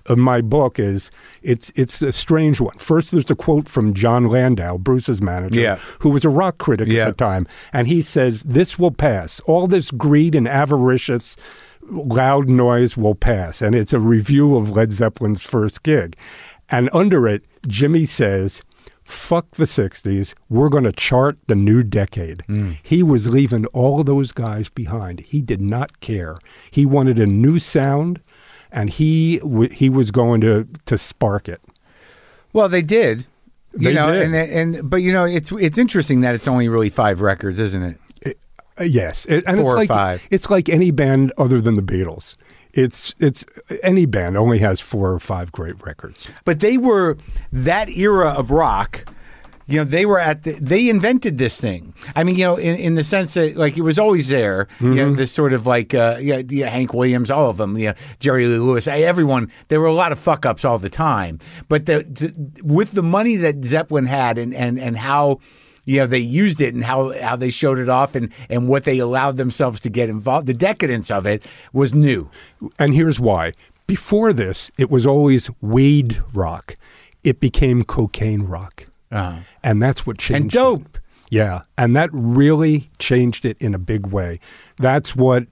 of my book is it's a strange one. First, there's a quote from John Landau, Bruce's manager, who was a rock critic at the time, and he says, "This will pass. All this greed and avaricious loud noise will pass." And it's a review of Led Zeppelin's first gig. And under it, Jimmy says, "Fuck the 60s. We're going to chart the new decade." He was leaving all of those guys behind. He did not care. He wanted a new sound, and he was going to spark it. Well, they did. They did. But it's interesting that it's only really 5 records, isn't it? Yes, and 4 or 5. It's like any band other than the Beatles. It's any band only has 4 or 5 great records. But they were that era of rock. They were they invented this thing. I mean, in the sense that like it was always there. This sort of like Hank Williams, all of them. Jerry Lee Lewis, everyone. There were a lot of fuck ups all the time. But with the money that Zeppelin had and how. They used it and how they showed it off and what they allowed themselves to get involved. The decadence of it was new. And here's why. Before this, it was always weed rock. It became cocaine rock. And that's what changed and dope. It. Yeah. And that really changed it in a big way. That's what,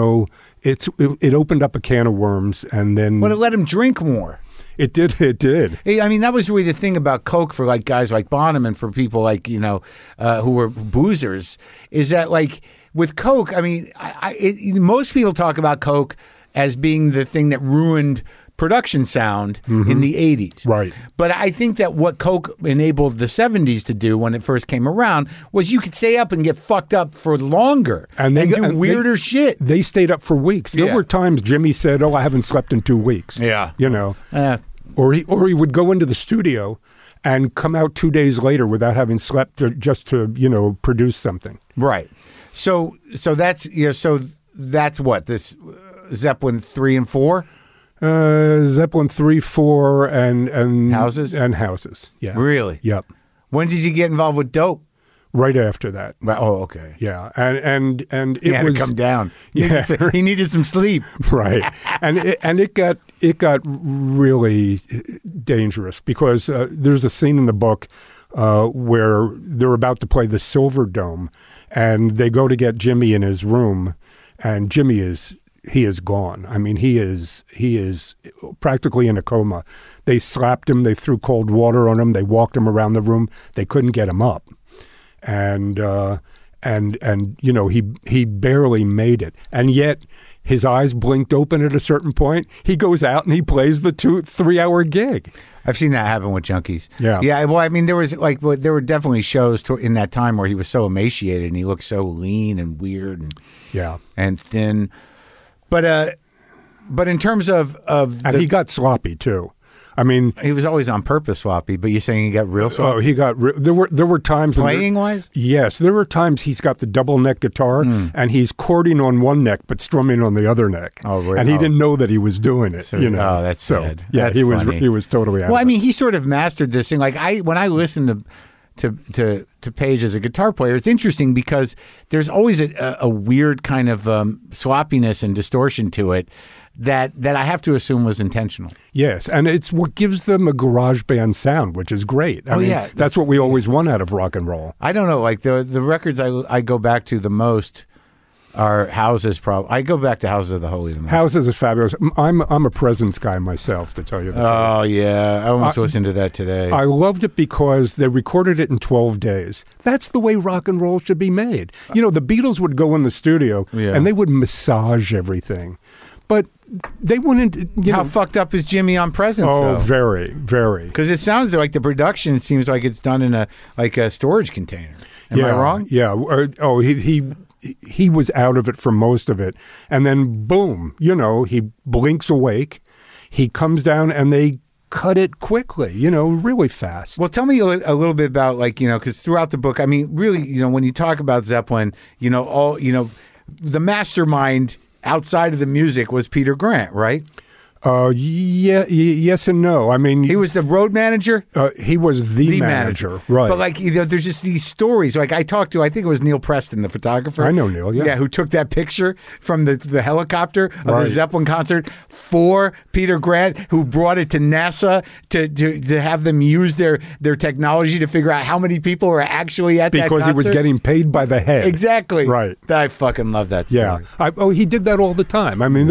it opened up a can of worms and then... Well, it let him drink more. It did. It did. I mean, that was really the thing about Coke for like guys like Bonham and for people like, who were boozers is that like with Coke, I mean, most people talk about Coke as being the thing that ruined production sound in the 80s. Right. But I think that what Coke enabled the 70s to do when it first came around was you could stay up and get fucked up for longer and do weirder shit. They stayed up for weeks. There were times Jimmy said, "Oh, I haven't slept in 2 weeks." Yeah. Or he would go into the studio and come out 2 days later without having slept just to produce something. Right. So that's that's what this Zeppelin 3 and 4. Zeppelin 3, 4, and Houses. Yeah. Really? Yep. When did you get involved with dope? Right after that. Oh, okay. Yeah, and he had to come down. He needed some sleep. Right, and it got really dangerous because there's a scene in the book where they're about to play the Silver Dome, and they go to get Jimmy in his room, and Jimmy is gone. I mean, he is practically in a coma. They slapped him. They threw cold water on him. They walked him around the room. They couldn't get him up. And he barely made it. And yet his eyes blinked open at a certain point. He goes out and he plays the 2-3 hour gig. I've seen that happen with junkies. Yeah. Yeah. Well, I mean, there were definitely shows in that time where he was so emaciated and he looked so lean and weird and thin. But in terms of he got sloppy too. I mean, he was always on purpose sloppy. But you're saying he got real sloppy? Oh, he got there were times playing wise. Yes, there were times he's got the double neck guitar and he's chording on one neck but strumming on the other neck. Oh, really? And he didn't know that he was doing it. Oh, that's sad. Yeah, that's he funny. was totally out. Well, I mean, he sort of mastered this thing. Like when I listen to Page as a guitar player, it's interesting because there's always a weird kind of sloppiness and distortion to it that I have to assume was intentional. Yes, and it's what gives them a garage band sound, which is great. I mean, that's what we always want out of rock and roll. I don't know, like the records I go back to the most are Houses. I go back to Houses of the Holy the most. Houses is fabulous. I'm a Presence guy myself, to tell you the truth. Oh yeah, I almost listened to that today. I loved it because they recorded it in 12 days. That's the way rock and roll should be made. The Beatles would go in the studio and they would massage everything, but they wouldn't. How fucked up is Jimmy on Presence? Oh, though? very, very. Because it sounds like the production seems like it's done in a storage container. Am I wrong? Yeah. He was out of it for most of it, and then boom, he blinks awake. He comes down, and they cut it quickly, really fast. Well, tell me a little bit about because throughout the book, I mean, really, when you talk about Zeppelin, the mastermind outside of the music was Peter Grant, right? Yes and no. I mean, he was the road manager. He was the manager, right? But like, there's just these stories. Like I talked to, I think it was Neil Preston, the photographer. I know Neil. Yeah, who took that picture from the helicopter of the Zeppelin concert for Peter Grant, who brought it to NASA to have them use their technology to figure out how many people were actually at that concert. Because he was getting paid by the head. Exactly. Right. I fucking love that story. Yeah. He did that all the time. I mean,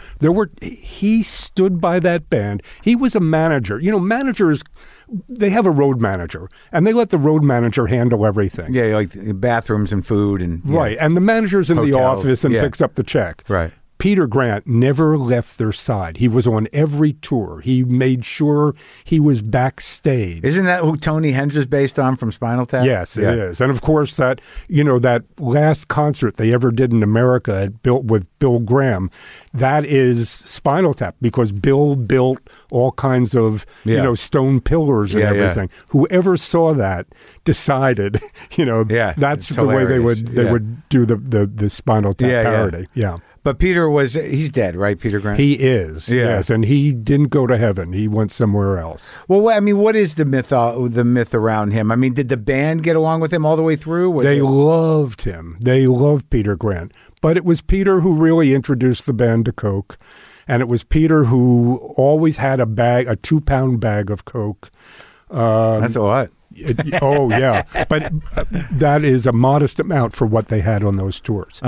he stood by that band. He was a manager. Managers, they have a road manager, and they let the road manager handle everything. Yeah, like bathrooms and food and right. And the manager's in the office and picks up the check. Right. Peter Grant never left their side. He was on every tour. He made sure he was backstage. Isn't that who Tony Hendra is based on from Spinal Tap? Yes, it is. And of course, that last concert they ever did in America with Bill Graham, that is Spinal Tap, because Bill built all kinds of stone pillars and everything. Whoever saw that decided, that's the way they would do the Spinal Tap parody. Yeah. But he's dead, right, Peter Grant? He is, yes, and he didn't go to heaven. He went somewhere else. Well, I mean, what is the myth around him? I mean, did the band get along with him all the way through? They loved him. They loved Peter Grant. But it was Peter who really introduced the band to Coke, and it was Peter who always had a 2-pound bag of Coke. That's a lot. But that is a modest amount for what they had on those tours.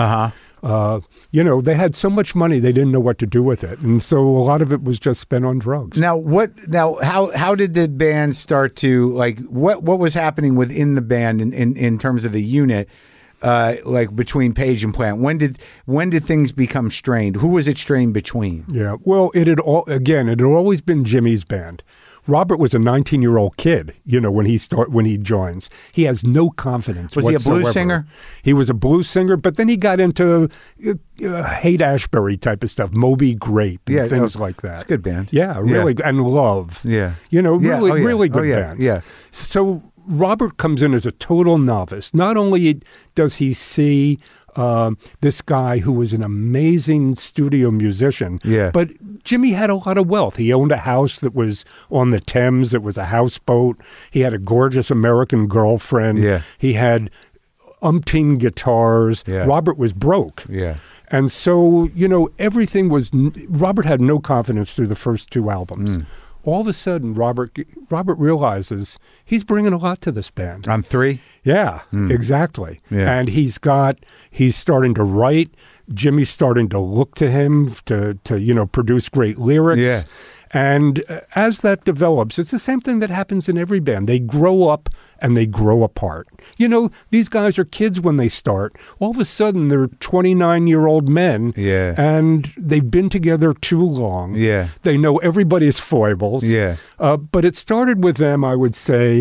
They had so much money they didn't know what to do with it, and so a lot of it was just spent on drugs. Now, how did the band start to what was happening within the band in terms of the unit, between Page and Plant? When did things become strained? Who was it strained between? Yeah, well, it had always been Jimmy's band. Robert was a 19-year-old kid, when he joins. He has no confidence whatsoever. Was he a blues singer? He was a blues singer, but then he got into Haight-Ashbury type of stuff, Moby Grape and things like that. It's a good band. Yeah, really. Yeah. And Love. Yeah. Really good bands. Yeah. So Robert comes in as a total novice. Not only does he see this guy who was an amazing studio musician. Yeah. But Jimmy had a lot of wealth. He owned a house that was on the Thames. It was a houseboat. He had a gorgeous American girlfriend. Yeah. He had umpteen guitars. Yeah. Robert was broke. Yeah. And so, everything was... Robert had no confidence through the first 2 albums. All of a sudden, Robert realizes he's bringing a lot to this band. On 3? Yeah, exactly. Yeah. And he's starting to write. Jimmy's starting to look to him to produce great lyrics. Yeah. And as that develops, it's the same thing that happens in every band. They grow up and they grow apart. These guys are kids when they start. All of a sudden, they're 29-year-old men. Yeah. And they've been together too long. Yeah. They know everybody's foibles. Yeah. But it started with them, I would say,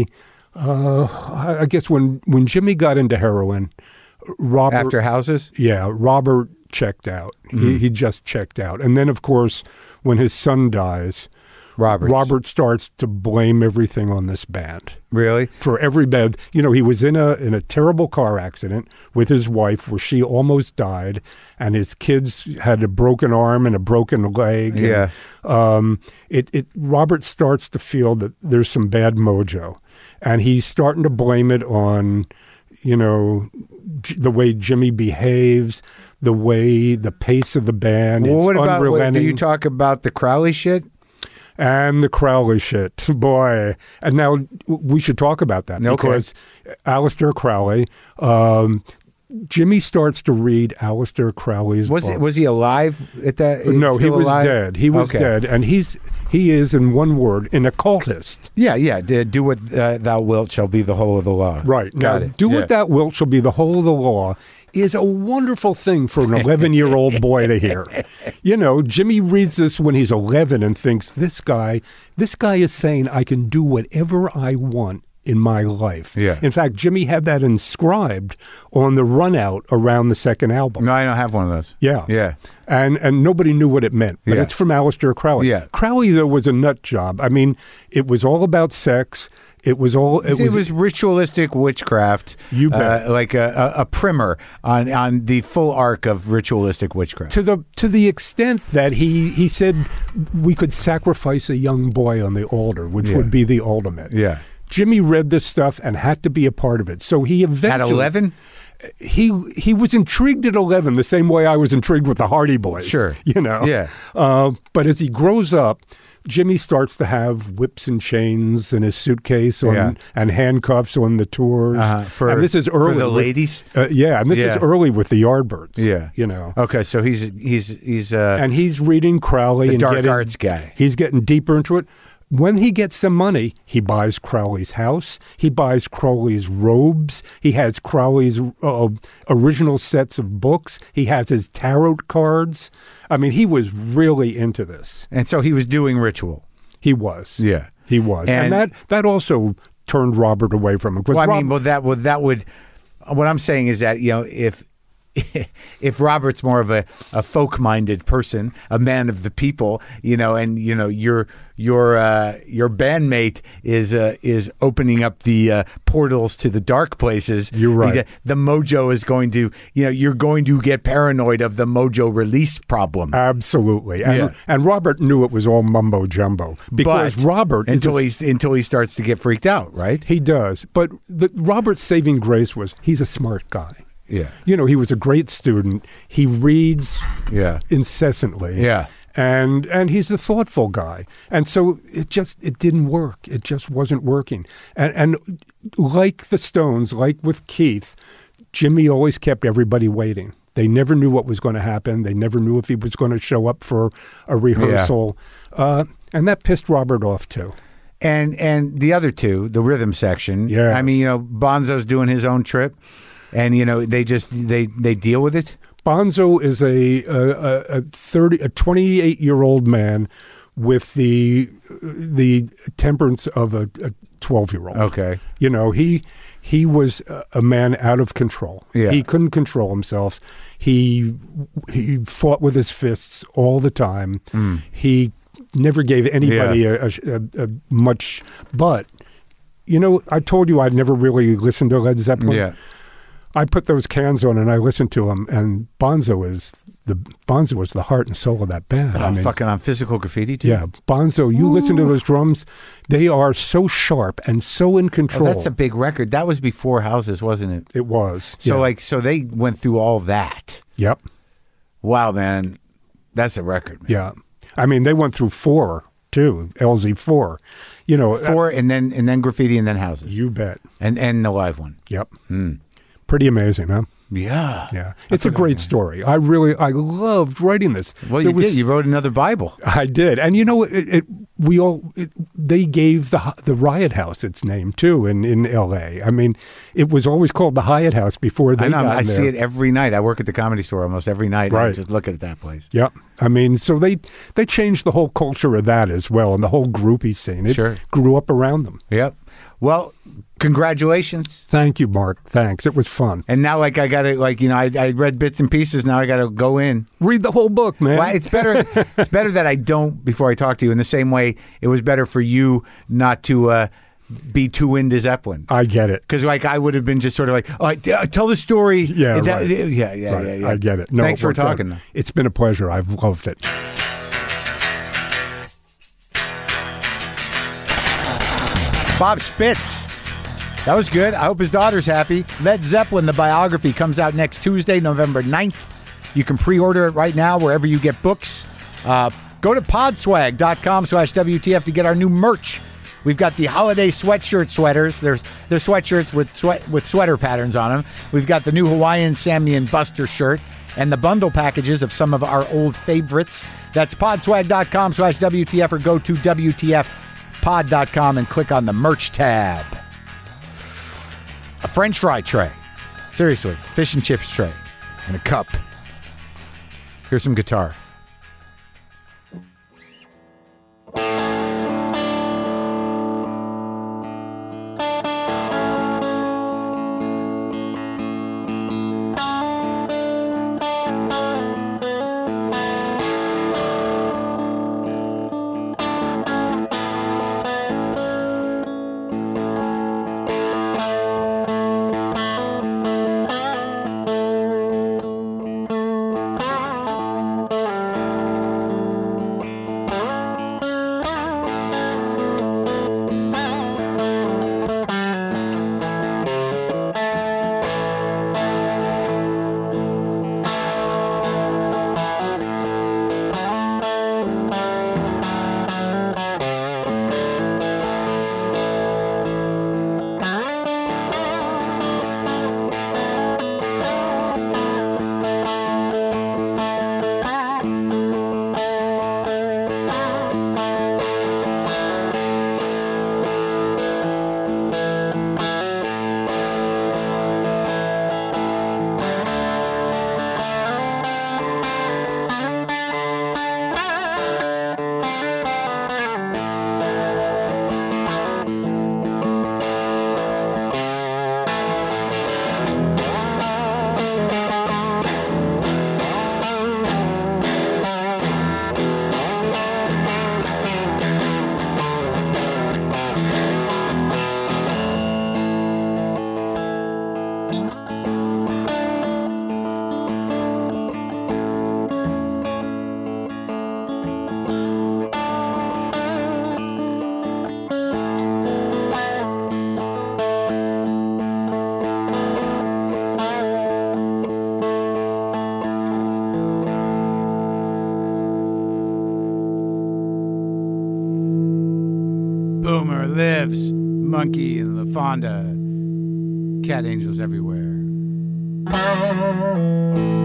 I guess when Jimmy got into heroin, Robert... After Houses? Yeah, Robert checked out. He just checked out. And then, of course, when his son dies, Robert starts to blame everything on this band. Really? For every band. He was in a terrible car accident with his wife where she almost died, and his kids had a broken arm and a broken leg. Yeah. And, Robert starts to feel that there's some bad mojo, and he's starting to blame it on, the way Jimmy behaves, the pace of the band. Well, it's what about, unrelenting. do you talk about the Crowley shit? And the Crowley shit, boy. And now we should talk about that because Aleister Crowley, Jimmy starts to read Aleister Crowley's book. Was he alive at that? No, he was dead. He was dead, and he is, in one word, an occultist. Yeah. Do what thou wilt shall be the whole of the law. Right. Got it. Do what thou wilt shall be the whole of the law is a wonderful thing for an 11-year-old boy to hear. Jimmy reads this when he's 11 and thinks, this guy is saying I can do whatever I want in my life. Yeah. In fact, Jimmy had that inscribed on the run out around the second album. No, I don't have one of those. Yeah. Yeah. And nobody knew what it meant. But it's from Aleister Crowley. Yeah. Crowley, though, was a nut job. I mean, it was all about sex. It was ritualistic witchcraft. You bet. Like a primer on the full arc of ritualistic witchcraft. To the extent that he said we could sacrifice a young boy on the altar, which would be the ultimate. Yeah. Jimmy read this stuff and had to be a part of it. So he eventually... At 11? He was intrigued at 11 the same way I was intrigued with the Hardy Boys. Sure. You know? Yeah. But as he grows up, Jimmy starts to have whips and chains in his suitcase and handcuffs on the tours. And this is early for the ladies. And this is early with the Yardbirds. Yeah, you know. Okay, so he's and he's reading Crowley and dark arts guy. He's getting deeper into it. When he gets some money, he buys Crowley's house. He buys Crowley's robes. He has Crowley's original sets of books. He has his tarot cards. I mean, he was really into this. And so he was doing ritual. He was. Yeah. He was. And that also turned Robert away from him. That would what I'm saying is that, you know, if Robert's more of a folk-minded person, a man of the people, you know, and you know your bandmate is opening up the portals to the dark places. You're right. The mojo is going to, you know, you're going to get paranoid of the mojo release problem. Absolutely. And Robert knew it was all mumbo jumbo because Robert until he starts to get freaked out, right? He does. But Robert's saving grace was he's a smart guy. Yeah. You know, he was a great student. He reads incessantly. Yeah. And he's a thoughtful guy. And so it didn't work. It just wasn't working. And like the Stones, like with Keith, Jimmy always kept everybody waiting. They never knew what was going to happen. They never knew if he was going to show up for a rehearsal. Yeah. And that pissed Robert off too. And the other two, the rhythm section. Yeah. I mean, you know, Bonzo's doing his own trip. And you know they deal with it. Bonzo is a 28-year-old man with the temperance of a 12-year-old. Okay, you know he was a man out of control. Yeah. He couldn't control himself. He fought with his fists all the time. He never gave anybody a much. But you know, I told you I'd never really listened to Led Zeppelin. Yeah. I put those cans on and I listened to them, and Bonzo was the heart and soul of that band. I mean, fucking on Physical Graffiti, too. Yeah, Bonzo. You listen to those drums; they are so sharp and so in control. That's a big record. That was before Houses, wasn't it? It was. So they went through all that. Yep. Wow, man, that's a record, man. Yeah, I mean they went through 4 too. LZ4. You know, 4 and then Graffiti and then Houses. You bet. And the live one. Yep. Pretty amazing, huh? Yeah. Yeah. It's a great story. I loved writing this. Well, you did. You wrote another Bible. I did. And you know, they gave the Riot House its name, too, in L.A. I mean, it was always called the Hyatt House before they got there. I see it every night. I work at the Comedy Store almost every night. Right. And I just look at that place. Yep. I mean, so they changed the whole culture of that as well, and the whole groupie scene. It grew up around them. Yep. Well, congratulations. Thank you, Mark. Thanks. It was fun. And now, I got to, I read bits and pieces. Now I got to go in. Read the whole book, man. Well, it's better. It's better that I don't before I talk to you. In the same way, it was better for you not to be too into Zeppelin. I get it. Because I would have been just sort of like, oh, tell the story. Yeah, right. Yeah. I get it. No, thanks for talking. It's been a pleasure. I've loved it. Bob Spitz. That was good. I hope his daughter's happy. Led Zeppelin, the biography, comes out next Tuesday, November 9th. You can pre-order it right now wherever you get books. Go to podswag.com/WTF to get our new merch. We've got the holiday sweaters. They're sweatshirts with sweater patterns on them. We've got the new Hawaiian Sammy and Buster shirt and the bundle packages of some of our old favorites. That's podswag.com/WTF or go to WTFpod.com and click on the merch tab. A French fry tray. Seriously, fish and chips tray. And a cup. Here's some guitar. Boomer lives. Monkey and LaFonda. Cat angels everywhere.